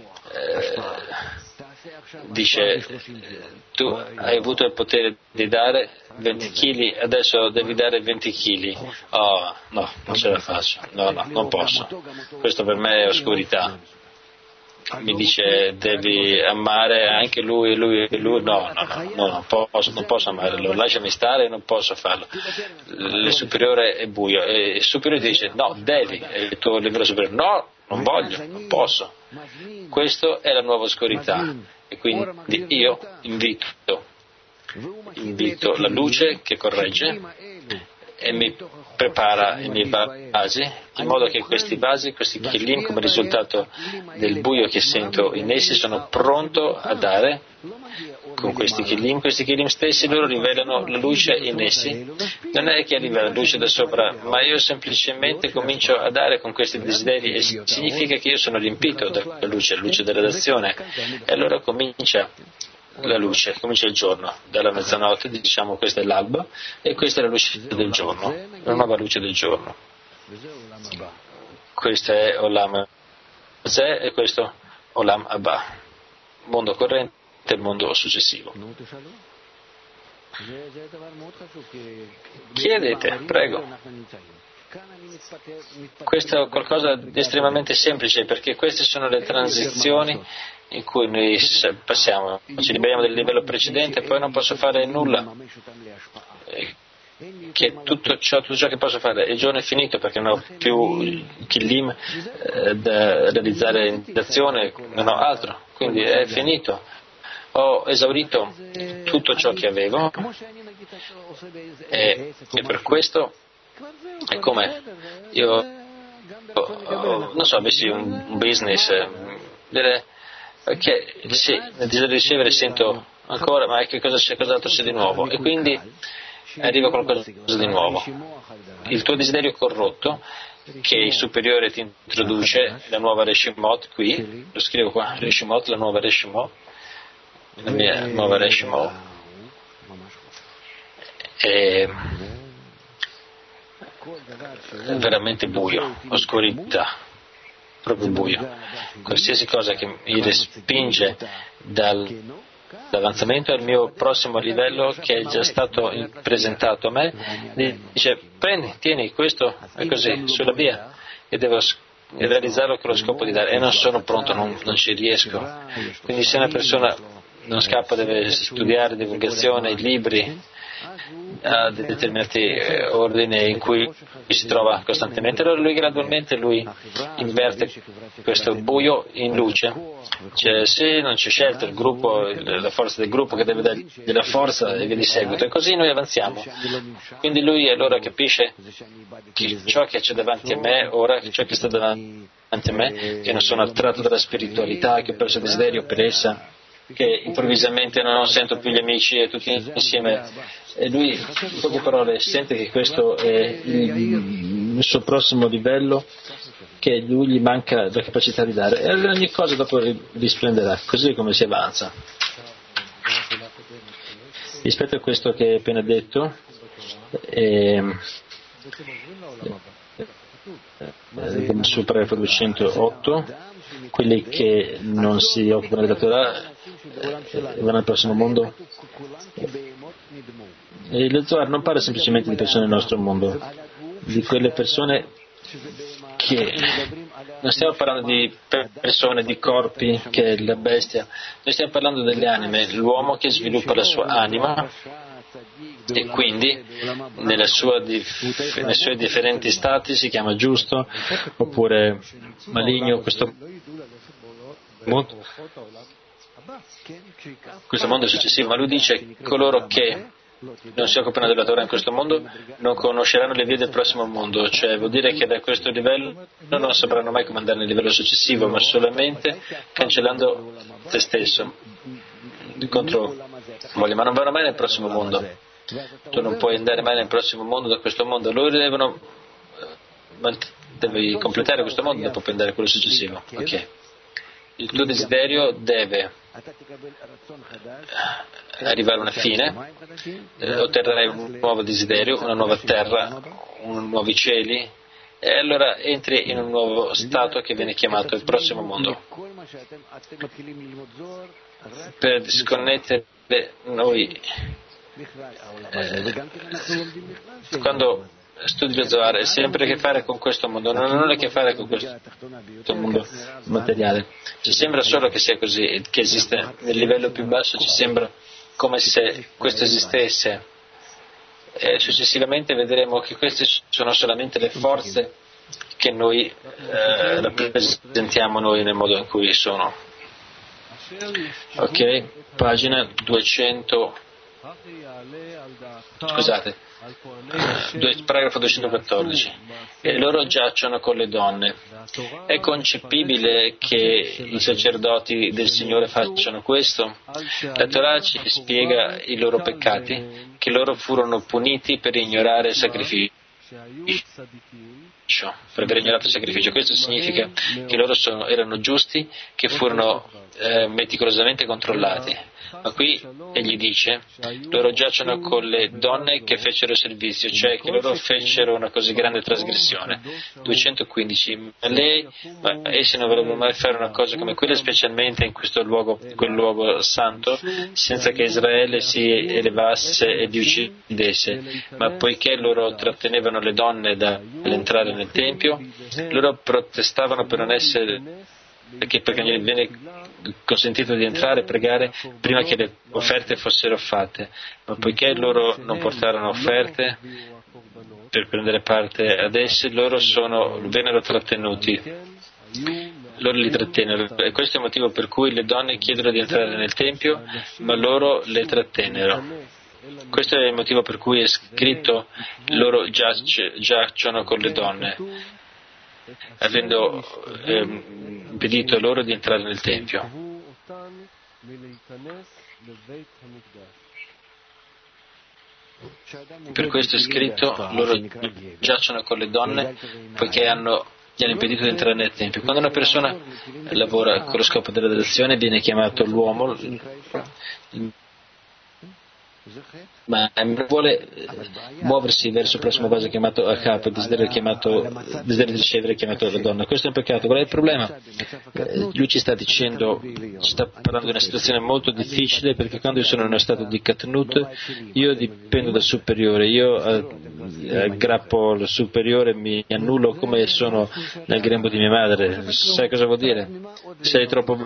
Dice, tu hai avuto il potere di dare 20 kg, adesso devi dare 20 kg. Oh, no, non ce la faccio, no, non posso. Questo per me è oscurità. Mi dice devi amare anche lui, no, non posso amarlo, lasciami stare, non posso farlo. Il superiore è buio e il superiore dice no, devi, è il tuo livello superiore, no, non voglio, non posso. Questo è la nuova oscurità e quindi io invito la luce che corregge e mi prepara i miei vasi in modo che questi vasi, questi kilim, come risultato del buio che sento in essi, sono pronto a dare con questi kilim stessi, loro rivelano la luce in essi. Non è che arriva la luce da sopra, ma io semplicemente comincio a dare con questi desideri e significa che io sono riempito dalla luce della d'azione, e allora comincia la luce, comincia il giorno, dalla mezzanotte, diciamo questa è l'alba e questa è la luce del giorno, la nuova luce del giorno. Questa è Olam Zeh e questo Olam Abba, mondo corrente e il mondo successivo. Chiedete, prego. Questo è qualcosa di estremamente semplice, perché queste sono le transizioni in cui noi passiamo, ci liberiamo del livello precedente e poi non posso fare nulla, che tutto ciò che posso fare, il giorno è finito perché non ho più Killim da realizzare in azione, non ho altro, quindi è finito, ho esaurito tutto ciò che avevo e per questo è come io non so, avessi un business, dire che sì, nel desiderio di ricevere sento ancora, ma che cosa c'è, cos'altro c'è di nuovo, e quindi arriva qualcosa di nuovo. Il tuo desiderio corrotto, che il superiore ti introduce, la nuova Reshimot, qui, lo scrivo qua, Reshimot, la nuova Reshimot, la mia nuova Reshimot, è veramente buio, oscurità, proprio buio. Qualsiasi cosa che mi respinge dall'avanzamento al mio prossimo livello, che è già stato presentato a me, dice prendi, tieni, questo è così, sulla via, e devo realizzarlo con lo scopo di dare, e non sono pronto, non ci riesco. Quindi se una persona non scappa, deve studiare divulgazione, libri, a determinati ordini in cui si trova costantemente, allora lui gradualmente inverte questo buio in luce. Se non c'è scelta, il gruppo, la forza del gruppo che deve dargli la forza e via di seguito, e così noi avanziamo. Quindi lui allora capisce che ciò che c'è davanti a me ora, ciò che sta davanti a me, che non sono attratto dalla spiritualità, che ho perso desiderio per essa, che improvvisamente non sento più gli amici e tutti insieme, e lui, in poche parole, sente che questo è il suo prossimo livello, che lui gli manca la capacità di dare, e ogni cosa dopo risplenderà, così come si avanza. Rispetto a questo che hai appena detto, sul paragrafo 208, quelli che non si occupano della Torah vanno al prossimo mondo. E lo Zohar non parla semplicemente di persone del nostro mondo, di quelle persone che non stiamo parlando di persone, di corpi, che è la bestia, noi stiamo parlando delle anime, l'uomo che sviluppa la sua anima e quindi nei suoi differenti stati si chiama giusto oppure maligno. Questo mondo è successivo, ma lui dice coloro che non si occupano della Torah in questo mondo non conosceranno le vie del prossimo mondo, cioè vuol dire che da questo livello non sapranno mai come andare nel livello successivo, ma solamente cancellando te stesso contro voglia, ma non vanno mai nel prossimo mondo. Tu non puoi andare mai nel prossimo mondo da questo mondo, loro devi completare questo mondo, dopo puoi andare a quello successivo. Ok. Il tuo desiderio deve arrivare a una fine, otterrai un nuovo desiderio, una nuova terra, nuovi cieli, e allora entri in un nuovo stato che viene chiamato il prossimo mondo. Per disconnettere noi, quando studi lo Zohar, è sempre a che fare con questo mondo, non ha nulla a che fare con questo mondo materiale. Ci sembra solo che sia così, che esiste nel livello più basso, ci sembra come se questo esistesse, e successivamente vedremo che queste sono solamente le forze che noi rappresentiamo noi nel modo in cui sono. Ok, pagina 200. Scusate, paragrafo 214. E loro giacciono con le donne. È concepibile che i sacerdoti del Signore facciano questo? La Torah ci spiega i loro peccati, che loro furono puniti per ignorare il sacrificio. Per aver ignorato il sacrificio. Questo significa che loro erano giusti, che furono meticolosamente controllati. Ma qui egli dice, loro giacciono con le donne che fecero servizio, cioè che loro fecero una così grande trasgressione. 215. Ma essi non vorrebbero mai fare una cosa come quella, specialmente in quel luogo santo, senza che Israele si elevasse e li uccidesse. Ma poiché loro trattenevano le donne dall'entrare nel Tempio, loro protestavano per non essere, perché non gli viene consentito di entrare e pregare prima che le offerte fossero fatte. Ma poiché loro non portarono offerte per prendere parte ad esse, loro vennero trattenuti. Loro li trattennero, e questo è il motivo per cui le donne chiedono di entrare nel Tempio, ma loro le trattennero. Questo è il motivo per cui è scritto loro giacciono con le donne, avendo impedito loro di entrare nel Tempio. Per questo è scritto loro giacciono con le donne poiché gli hanno impedito di entrare nel Tempio. Quando una persona lavora con lo scopo della relazione viene chiamato l'uomo, ma vuole muoversi verso il prossimo vaso chiamato a capo, il desiderio di ricevere è chiamato la donna. Questo è un peccato. Qual è il problema? Lui ci sta parlando di una situazione molto difficile, perché quando io sono in uno stato di katnut io dipendo dal superiore, io aggrappo il superiore, mi annullo come sono nel grembo di mia madre. Sai cosa vuol dire? Sei troppo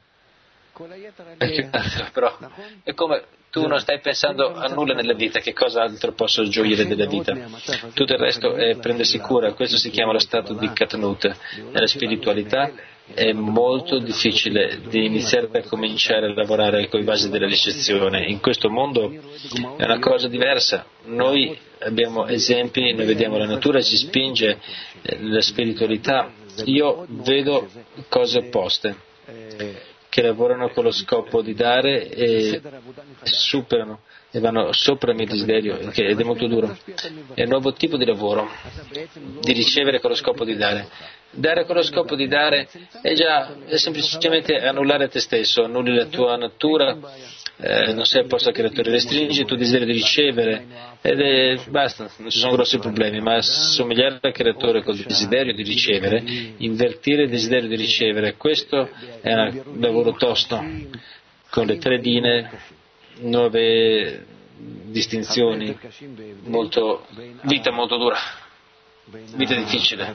però è come tu non stai pensando a nulla nella vita, che cosa altro posso gioire della vita? Tutto il resto è prendersi cura. Questo si chiama lo stato di katnut. Nella spiritualità è molto difficile di iniziare a cominciare a lavorare con i vasi della ricezione. In questo mondo è una cosa diversa. Noi abbiamo esempi, noi vediamo la natura ci spinge, la spiritualità. Io vedo cose opposte che lavorano con lo scopo di dare e superano e vanno sopra il mio desiderio, ed è molto duro. È un nuovo tipo di lavoro, di ricevere con lo scopo di dare. Dare con lo scopo di dare è semplicemente annullare te stesso, annulli la tua natura, non sei apposta al creatore, restringi il tuo desiderio di ricevere basta, non ci sono grossi problemi, ma somigliare al creatore col desiderio di ricevere, invertire il desiderio di ricevere, questo è un lavoro tosto, con le 3 dine, 9 distinzioni, vita molto dura, vita difficile,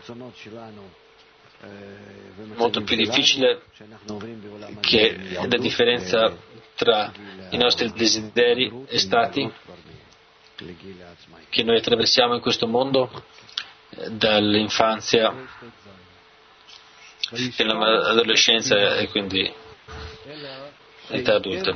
molto più difficile che la differenza tra i nostri desideri e stati che noi attraversiamo in questo mondo, dall'infanzia fino all'adolescenza e quindi l'età adulta.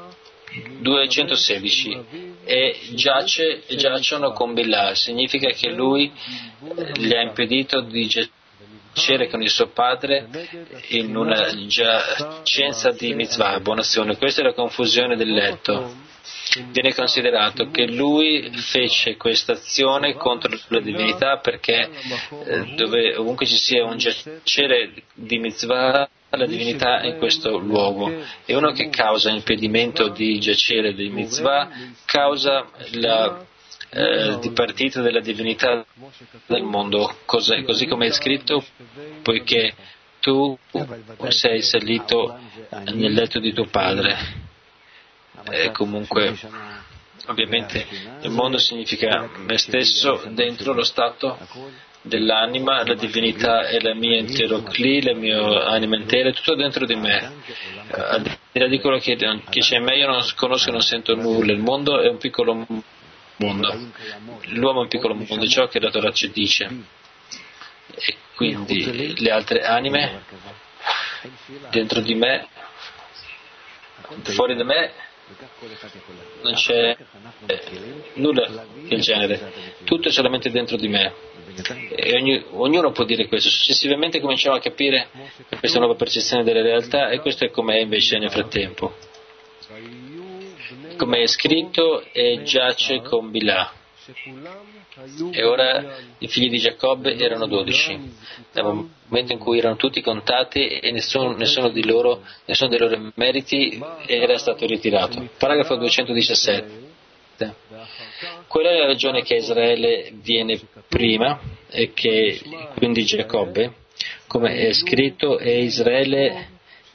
216. E giacciono con Bilà, significa che lui gli ha impedito di giacere con il suo padre in una giacenza di mitzvah, buona azione. Questa è la confusione del letto. Viene considerato che lui fece questa azione contro la divinità, perché ovunque ci sia un giacere di mitzvah, la divinità è in questo luogo, e uno che causa impedimento di giacere di mitzvah causa la dipartita della divinità del mondo, così come è scritto, poiché tu sei salito nel letto di tuo padre. E comunque, ovviamente, il mondo significa me stesso dentro lo stato dell'anima, la divinità è la mia intero cli, la mia anima intera, è tutto dentro di me. Al di là di quello che c'è in me, io non conosco e non sento nulla. Il mondo è un piccolo mondo, l'uomo è un piccolo mondo, è ciò che la Torah ci dice. E quindi le altre anime dentro di me, fuori da me, non c'è nulla del genere, tutto è solamente dentro di me, e ognuno può dire questo. Successivamente cominciamo a capire questa nuova percezione della realtà, e questo è com'è invece nel frattempo, come è scritto, e giace con Bilà. E ora i figli di Giacobbe erano 12, dal momento in cui erano tutti contati e nessuno dei loro meriti era stato ritirato. Paragrafo 217. Qual è la ragione che Israele viene prima e che quindi Giacobbe? Come è scritto, e Israele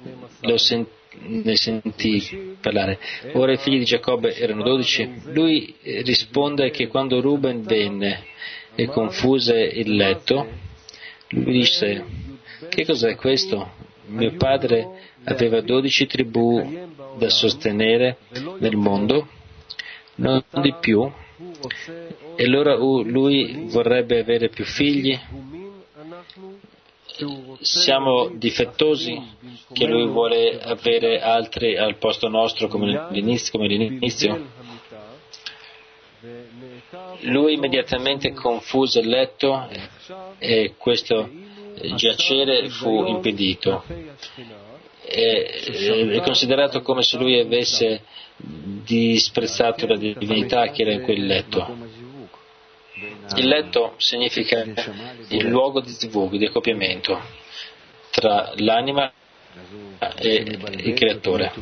ne sentì parlare. Ora i figli di Giacobbe erano 12. Lui risponde che quando Ruben venne e confuse il letto, lui disse: che cos'è questo? Mio padre aveva 12 tribù da sostenere nel mondo, non di più, e allora lui vorrebbe avere più figli. Siamo difettosi che lui vuole avere altri al posto nostro come l'inizio. Lui immediatamente confuse il letto e questo giacere fu impedito. È considerato come se lui avesse disprezzato la divinità che era in quel letto. Il letto significa il luogo di zivug, di accoppiamento tra l'anima e il creatore.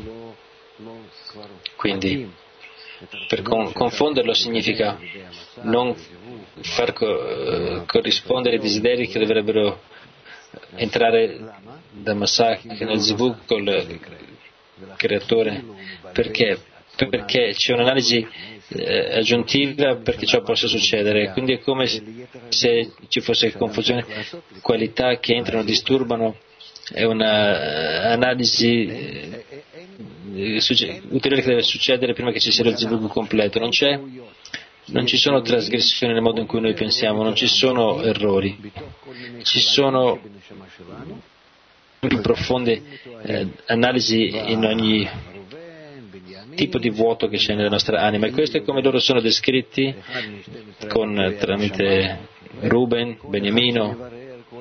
Quindi per confonderlo significa non far corrispondere i desideri che dovrebbero entrare da Masak nel zivug col creatore. Perché? Perché c'è un'analisi aggiuntiva perché ciò possa succedere, quindi è come se ci fosse confusione, qualità che entrano, disturbano, è un'analisi ulteriore che deve succedere prima che ci sia lo zivug completo. Non ci sono trasgressioni nel modo in cui noi pensiamo, non ci sono errori, ci sono più profonde analisi in ogni tipo di vuoto che c'è nella nostra anima, e questo è come loro sono descritti tramite Ruben, Beniamino,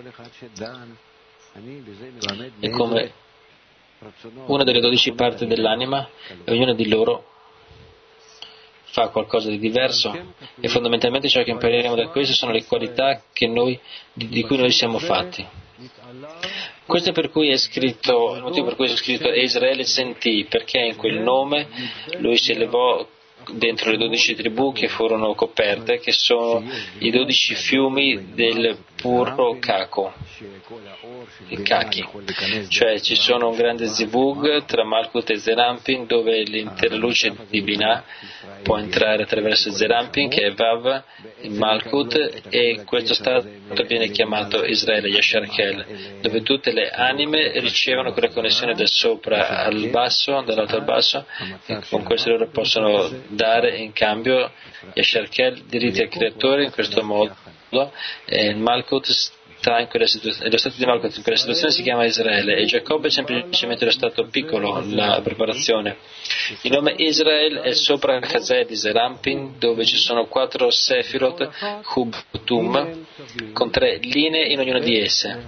è come una delle 12 parti dell'anima, e ognuna di loro fa qualcosa di diverso, e fondamentalmente ciò che impareremo da questo sono le qualità di cui noi siamo fatti. Questo è il motivo per cui è scritto e Israele sentì, perché in quel nome lui si elevò dentro le 12 tribù che furono coperte, che sono i 12 fiumi del puro caco, il kaki. Cioè ci sono un grande zivug tra Malkut e Zerampin, dove l'intera luce di Binah può entrare attraverso Zerampin, che è Vav in Malkut, e questo stato viene chiamato Israele Yasharkel, dove tutte le anime ricevono quella connessione da sopra al basso, dall'alto al basso, e con questo loro possono dare in cambio Yasharkel diritti al creatore in questo modo, e il Malkut sta in quella situazione, lo stato di Malkut in quella situazione si chiama Israele, e Giacobbe è semplicemente lo stato piccolo, la preparazione. Il nome Israel è sopra il Chazè di Zerampin, dove ci sono 4 Sefirot Hubtum con 3 linee in ognuna di esse.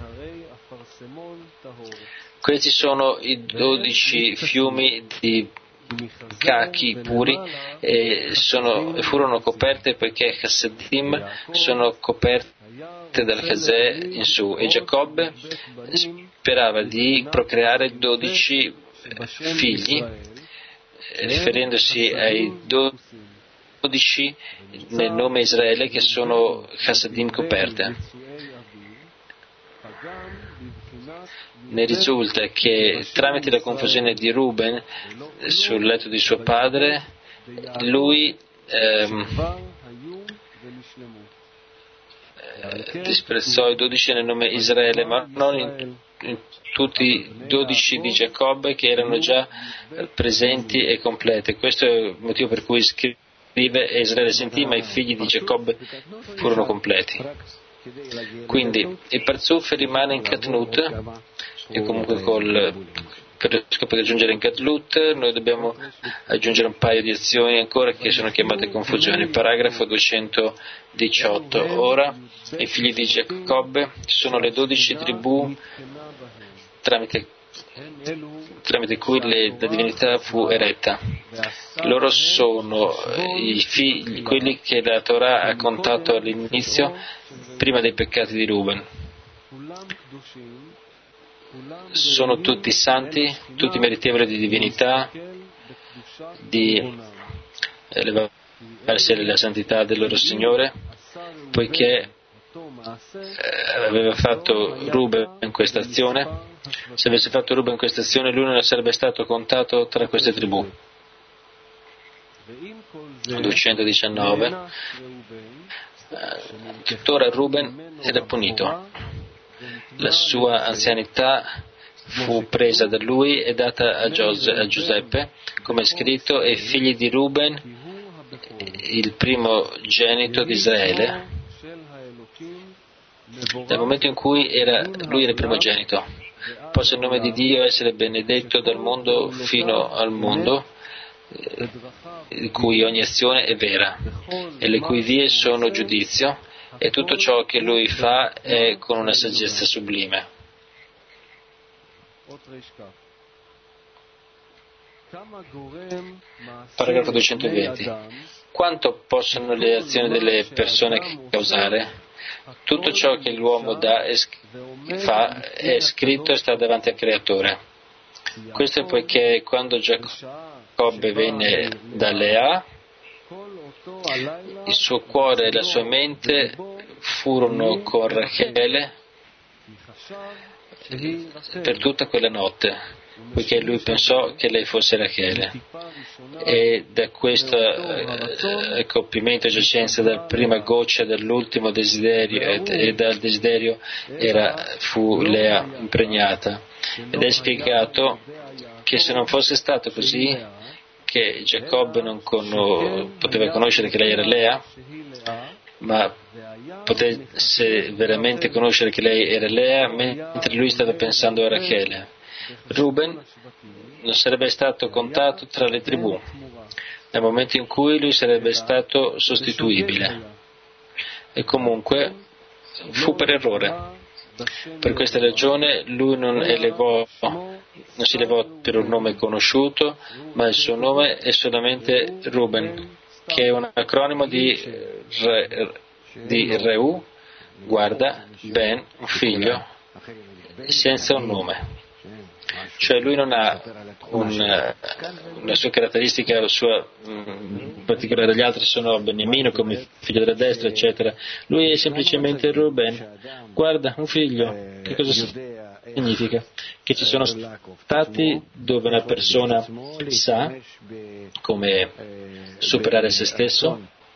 Questi sono i 12 fiumi di kaki puri, e furono coperte poiché Chassidim sono coperte dal Chazè in su, e Giacobbe sperava di procreare 12 figli, riferendosi ai 12 nel nome Israele che sono Chassidim coperte. Ne risulta che tramite la confusione di Ruben sul letto di suo padre, lui disprezzò i 12 nel nome Israele, ma non in tutti i 12 di Giacobbe che erano già presenti e completi. Questo è il motivo per cui scrive e Israele sentì, ma i figli di Giacobbe furono completi. Quindi il Parzuf rimane in Katnut, e comunque per lo scopo di aggiungere in Katlut noi dobbiamo aggiungere un paio di azioni ancora che sono chiamate confusioni. Paragrafo 218. Ora i figli di Giacobbe sono le 12 tribù tramite tramite cui la divinità fu eretta. Loro sono i figli, quelli che la Torah ha contato all'inizio, prima dei peccati di Ruben. Sono tutti santi, tutti meritevoli di divinità, di elevarsi alla santità del loro Signore, poiché aveva fatto Ruben questa azione. Se avesse fatto Ruben questa azione, lui non sarebbe stato contato tra queste tribù. 219. Tuttora Ruben era punito. La sua anzianità fu presa da lui e data a Giuseppe, come è scritto, e figli di Ruben, il primogenito di Israele, dal momento in cui lui era il primogenito. Possa il nome di Dio essere benedetto dal mondo fino al mondo, di cui ogni azione è vera e le cui vie sono giudizio, e tutto ciò che lui fa è con una saggezza sublime. Paragrafo 220. Quanto possono le azioni delle persone causare? Tutto ciò che l'uomo fa è scritto e sta davanti al Creatore. Questo è poiché quando Giacobbe venne da Lea, il suo cuore e la sua mente furono con Rachele per tutta quella notte, poiché lui pensò che lei fosse Rachele. E da questo accoppiamento e giacenza, dalla prima goccia dall'ultimo desiderio e dal desiderio fu Lea impregnata. Ed è spiegato che se non fosse stato così, che Giacobbe non poteva conoscere che lei era Lea, ma potesse veramente conoscere che lei era Lea mentre lui stava pensando a Rachele, Ruben non sarebbe stato contato tra le tribù, nel momento in cui lui sarebbe stato sostituibile. E comunque fu per errore. Per questa ragione lui non si elevò per un nome conosciuto, ma il suo nome è solamente Ruben, che è un acronimo di Reu, guarda, Ben, un figlio, senza un nome. Cioè lui non ha una sua caratteristica, la sua particolare, gli altri sono Beniamino come figlio della destra, eccetera. Lui è semplicemente Ruben, guarda, un figlio. Che cosa significa? Che ci sono stati dove una persona sa come superare se stesso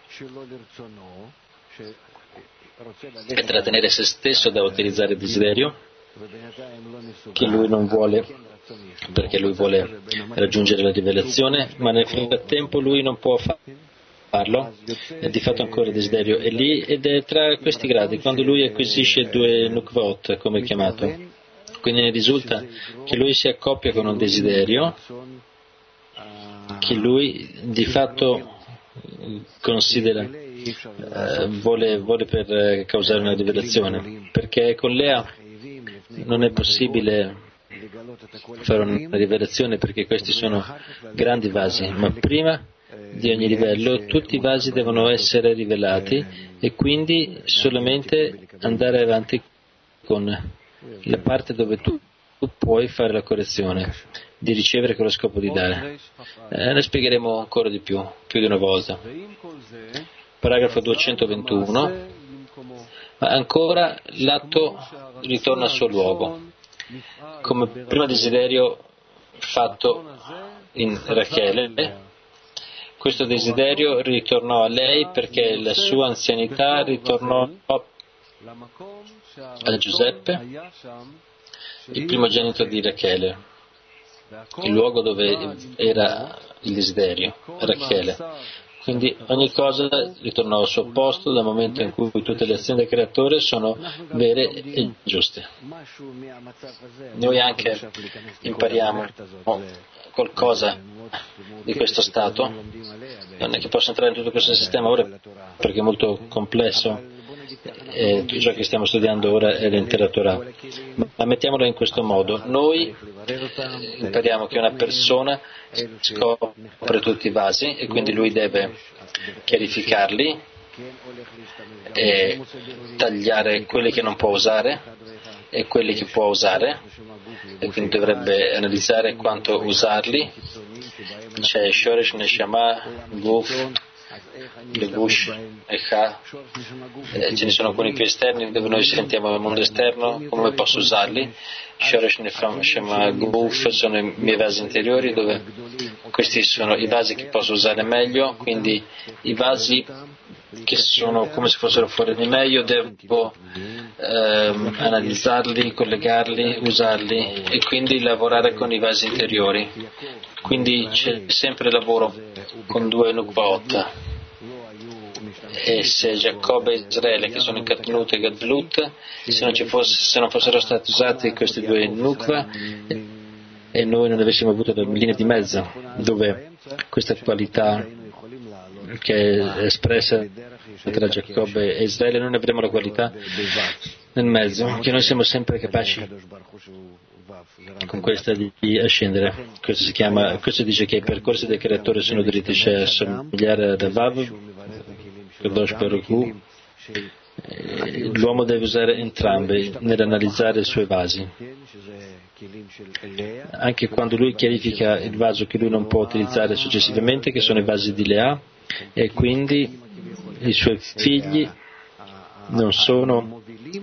e trattenere se stesso da utilizzare il desiderio che lui non vuole, perché lui vuole raggiungere la rivelazione, ma nel frattempo lui non può farlo, e di fatto ancora il desiderio è lì, ed è tra questi gradi quando lui acquisisce 2 nukvot, come è chiamato. Quindi ne risulta che lui si accoppia con un desiderio che lui di fatto considera vuole per causare una rivelazione, perché con Lea non è possibile fare una rivelazione, perché questi sono grandi vasi, ma prima di ogni livello tutti i vasi devono essere rivelati e quindi solamente andare avanti con la parte dove tu puoi fare la correzione, di ricevere con lo scopo di dare. Ne spiegheremo ancora di più di una volta. Paragrafo 221. Ma ancora l'atto ritorna al suo luogo, come primo desiderio fatto in Rachele. Questo desiderio ritornò a lei perché la sua anzianità ritornò a Giuseppe, il primogenito di Rachele, il luogo dove era il desiderio, Rachele. Quindi ogni cosa ritornò al suo posto dal momento in cui tutte le azioni del Creatore sono vere e giuste. Noi anche impariamo qualcosa di questo stato. Non è che posso entrare in tutto questo sistema ora perché è molto complesso e tutto ciò che stiamo studiando ora è l'intera Torah. Ma mettiamolo in questo modo. Noi impariamo che una persona scopre tutti i vasi e quindi lui deve chiarificarli e tagliare quelli che non può usare e quelli che può usare, e quindi dovrebbe analizzare quanto usarli. C'è Shoresh, Neshama, Guf, Levush, Echa, ce ne sono alcuni più esterni dove noi sentiamo il mondo esterno, come posso usarli. Shoresh, Neshama, Guf sono i miei vasi interiori, dove questi sono i vasi che posso usare meglio, quindi i vasi che sono come se fossero fuori di me, io devo analizzarli, collegarli, usarli e quindi lavorare con i vasi interiori. Quindi c'è sempre lavoro con due nukvaot. E se Giacobbe e Israele, che sono in Katnut e Gadlut, se non fossero stati usati questi due nukva e noi non avessimo avuto la linea di mezzo dove questa qualità che è espressa tra Giacobbe e Israele, noi avremo la qualità nel mezzo, che noi siamo sempre capaci con questa di ascendere. Questo dice che i percorsi del creatore sono diritti a somigliare a Vav, Kadosh Baruch Hu. L'uomo deve usare entrambi nell'analizzare i suoi vasi. Anche quando lui chiarifica il vaso che lui non può utilizzare successivamente, che sono i vasi di Lea, e quindi i suoi figli non sono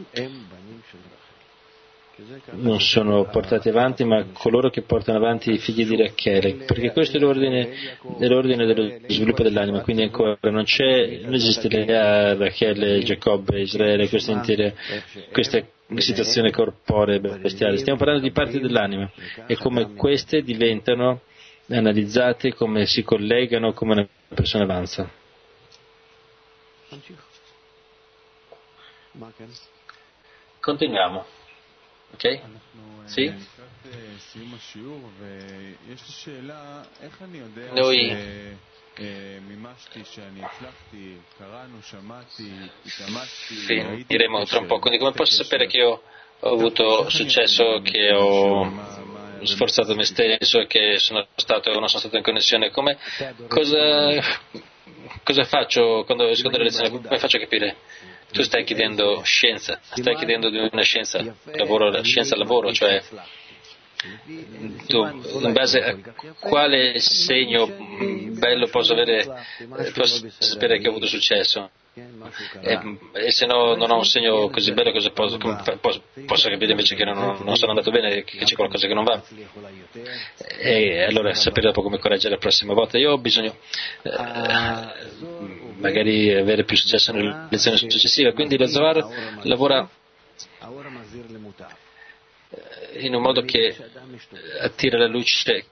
portati avanti, ma coloro che portano avanti i figli di Rachele, perché questo è l'ordine dello sviluppo dell'anima. Quindi ancora non esiste Lea, Rachele, Giacobbe, Israele, questa situazione corporea bestiale. Stiamo parlando di parti dell'anima e come queste diventano analizzate, come si collegano, come una persona avanza. Continuiamo. Ok? Sì? Noi finiremo tra un po'. Quindi come posso sapere che io ho avuto successo, che ho sforzato me stesso e che non sono stato in connessione? Cosa faccio quando esco dalle lezioni? Come faccio a capire? Tu stai chiedendo scienza, stai chiedendo di una scienza lavoro, cioè tu in base a quale segno bello posso sapere che ho avuto successo, e se no non ho un segno così bello, cosa posso capire invece che non sono andato bene, che c'è qualcosa che non va, e allora sapere dopo come correggere la prossima volta. Io ho bisogno magari avere più successo nelle lezioni successive, quindi lo Zohar lavora in un modo che attira la luce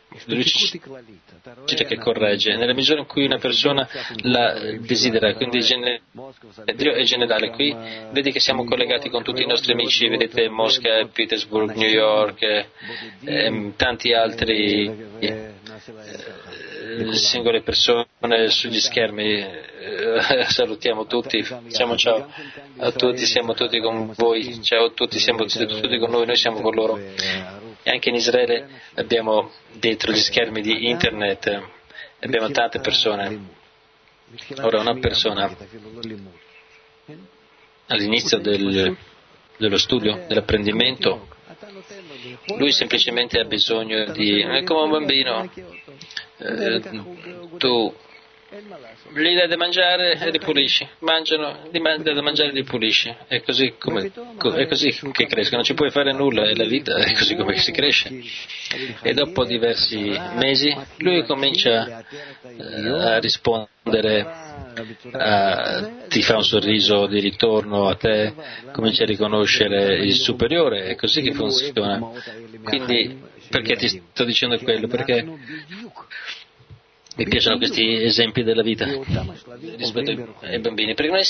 che corregge, nella misura in cui una persona la desidera, quindi Dio è generale. Qui vedi che siamo collegati con tutti i nostri amici, vedete Mosca, Petersburg, New York e tanti altri singole persone sugli schermi. Salutiamo tutti, diciamo ciao a tutti, siamo tutti con voi, ciao a tutti, siamo tutti con noi siamo con loro. E anche in Israele abbiamo dietro gli schermi di internet, abbiamo tante persone. Ora una persona all'inizio dello studio, dell'apprendimento, lui semplicemente ha bisogno è come un bambino, tu gli dai da mangiare e li pulisci, mangiano, gli dai da mangiare e li pulisci, è così che crescono, non ci puoi fare nulla, è la vita, è così come si cresce. E dopo diversi mesi lui comincia a rispondere, ti fa un sorriso di ritorno a te, comincia a riconoscere il superiore, è così che funziona. Quindi perché ti sto dicendo quello? Perché mi piacciono questi esempi della vita rispetto ai bambini, perché noi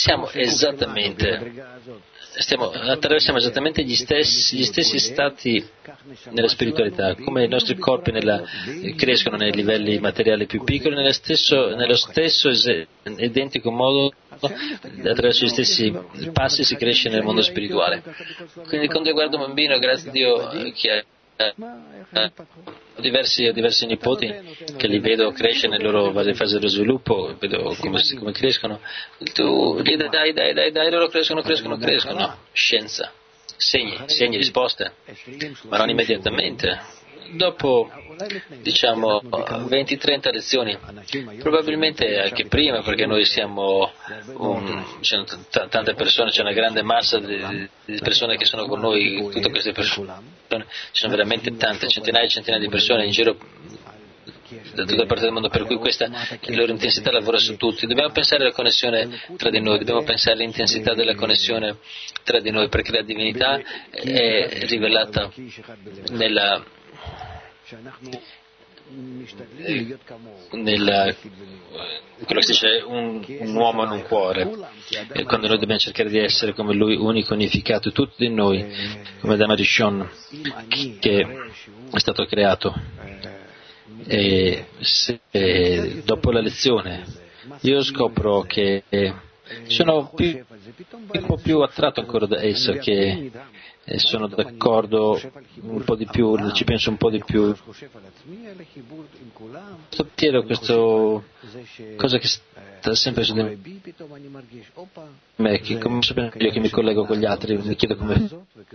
attraversiamo esattamente gli stessi stati nella spiritualità, come i nostri corpi crescono nei livelli materiali più piccoli, nello stesso identico modo, attraverso gli stessi passi si cresce nel mondo spirituale. Quindi quando io guardo un bambino, grazie a Dio che Ho diversi nipoti che li vedo crescere nelle loro varie fasi dello sviluppo, vedo come crescono. Tu gli dai, loro crescono. Scienza, segni, risposte, ma non immediatamente. Dopo, 20-30 lezioni, probabilmente anche prima, perché noi siamo ci sono tante persone, c'è una grande massa di persone che sono con noi, tutte queste persone, ci sono veramente tante, centinaia e centinaia di persone in giro da tutta parte del mondo, per cui questa loro intensità lavora su tutti. Dobbiamo pensare alla connessione tra di noi, dobbiamo pensare all'intensità della connessione tra di noi, perché la divinità è rivelata nella quello che si dice un uomo in un cuore, e quando noi dobbiamo cercare di essere come lui, unico, unificato, tutti di noi come Dhamma Rishon che è stato creato. E dopo la lezione io scopro che sono un po' più attratto ancora da esso, che sono d'accordo un po' di più, ci penso un po' di più. Chiedo questa cosa che sta sempre su di me, che come sapete io che mi collego con gli altri, mi chiedo come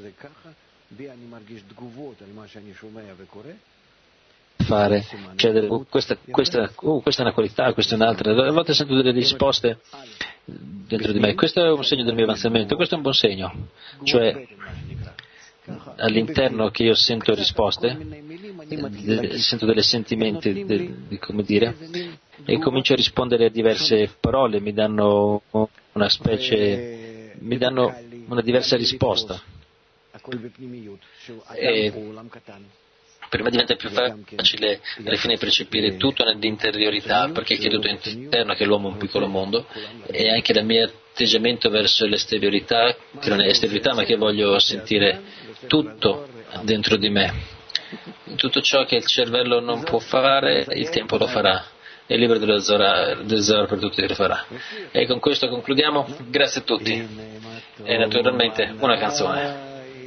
fare, cioè, questa è una qualità, questa è un'altra. A volte sento delle risposte dentro di me, questo è un segno del mio avanzamento, questo è un buon segno, cioè all'interno che io sento risposte, sento dei sentimenti, come dire, e comincio a rispondere a diverse parole, mi danno una diversa risposta. E per me diventa più facile alla fine percepire tutto nell'interiorità, perché è tutto interno, che l'uomo è un piccolo mondo, e anche il mio atteggiamento verso l'esteriorità, che non è esteriorità, ma che voglio sentire tutto dentro di me. Tutto ciò che il cervello non può fare, il tempo lo farà. È il libro dello Zohar per tutti lo farà. E con questo concludiamo. Grazie a tutti. E naturalmente una canzone.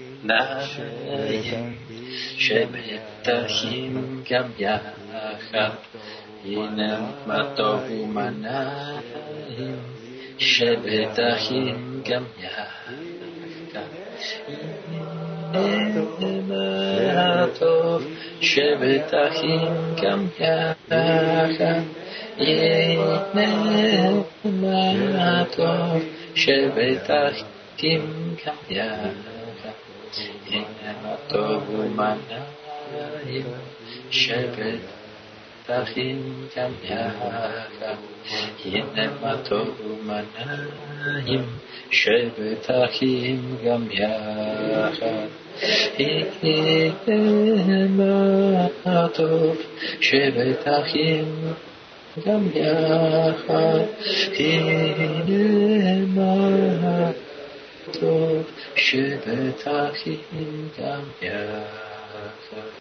Shebetahim gam yachad hinam matovu manahim Shebetahim gam yachad hinam matov Shebetahim gam yachad hinam matov Shebetahim gam yachad Inamatovu manahim Shebetahim gam yachad Inamatovu manahim Shebetahim gam yachad Inamatov Shebetahim gam yachad Inamatov Shebetahim gam yachad